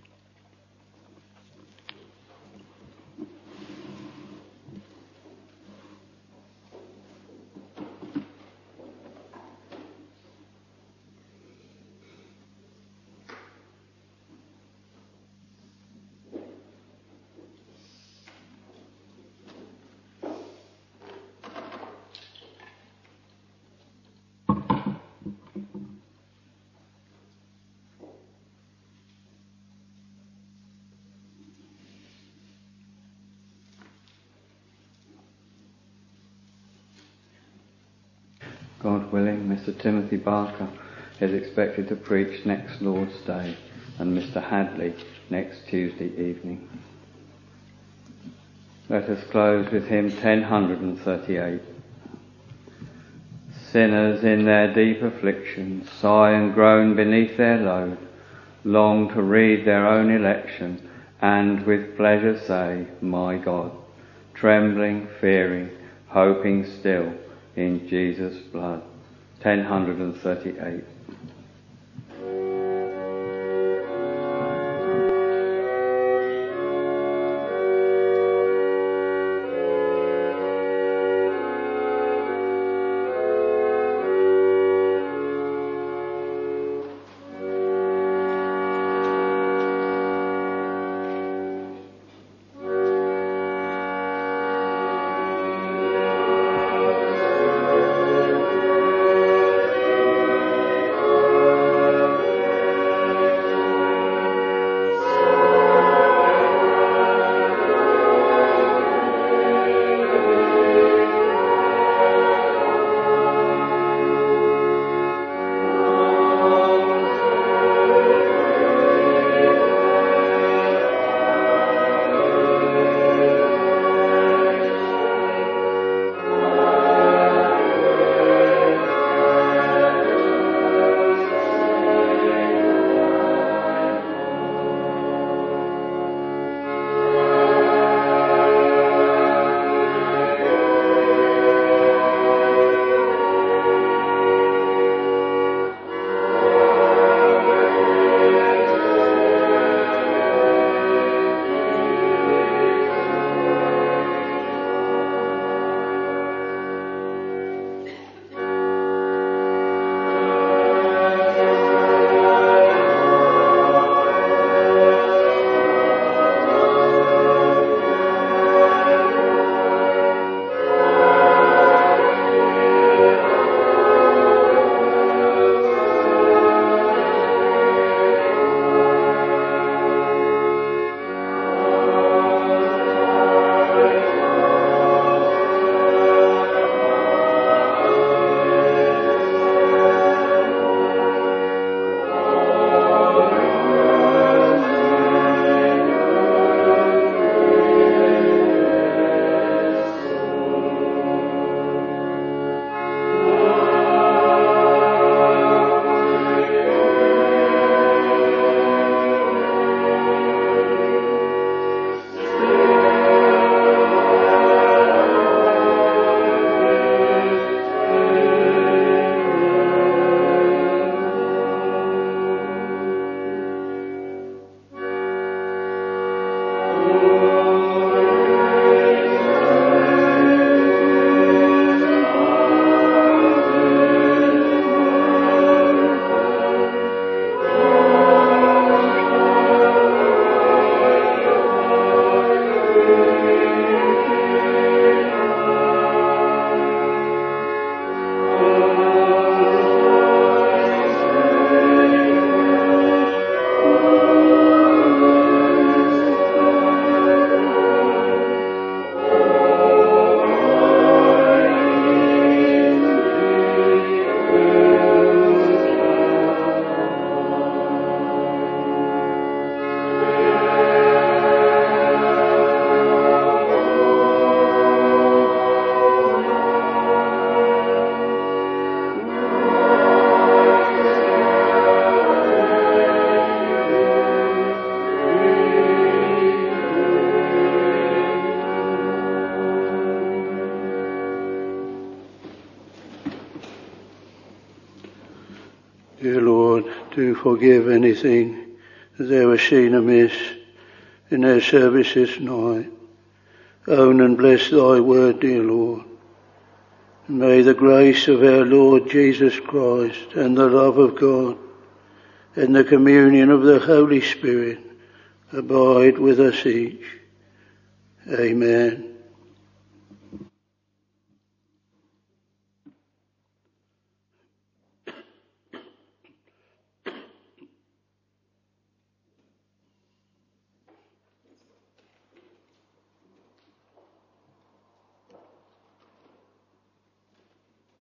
God willing, Mister Timothy Barker is expected to preach next Lord's Day, and Mister Hadley next Tuesday evening. Let us close with hymn ten thirty-eight. Sinners in their deep affliction sigh and groan beneath their load, long to read their own election, and with pleasure say, my God, trembling, fearing, hoping still in Jesus' blood. ten thirty-eight. Dear Lord, do forgive anything that they were seen amiss in their service this night. Own and bless thy word, dear Lord. May the grace of our Lord Jesus Christ and the love of God and the communion of the Holy Spirit abide with us each. Amen.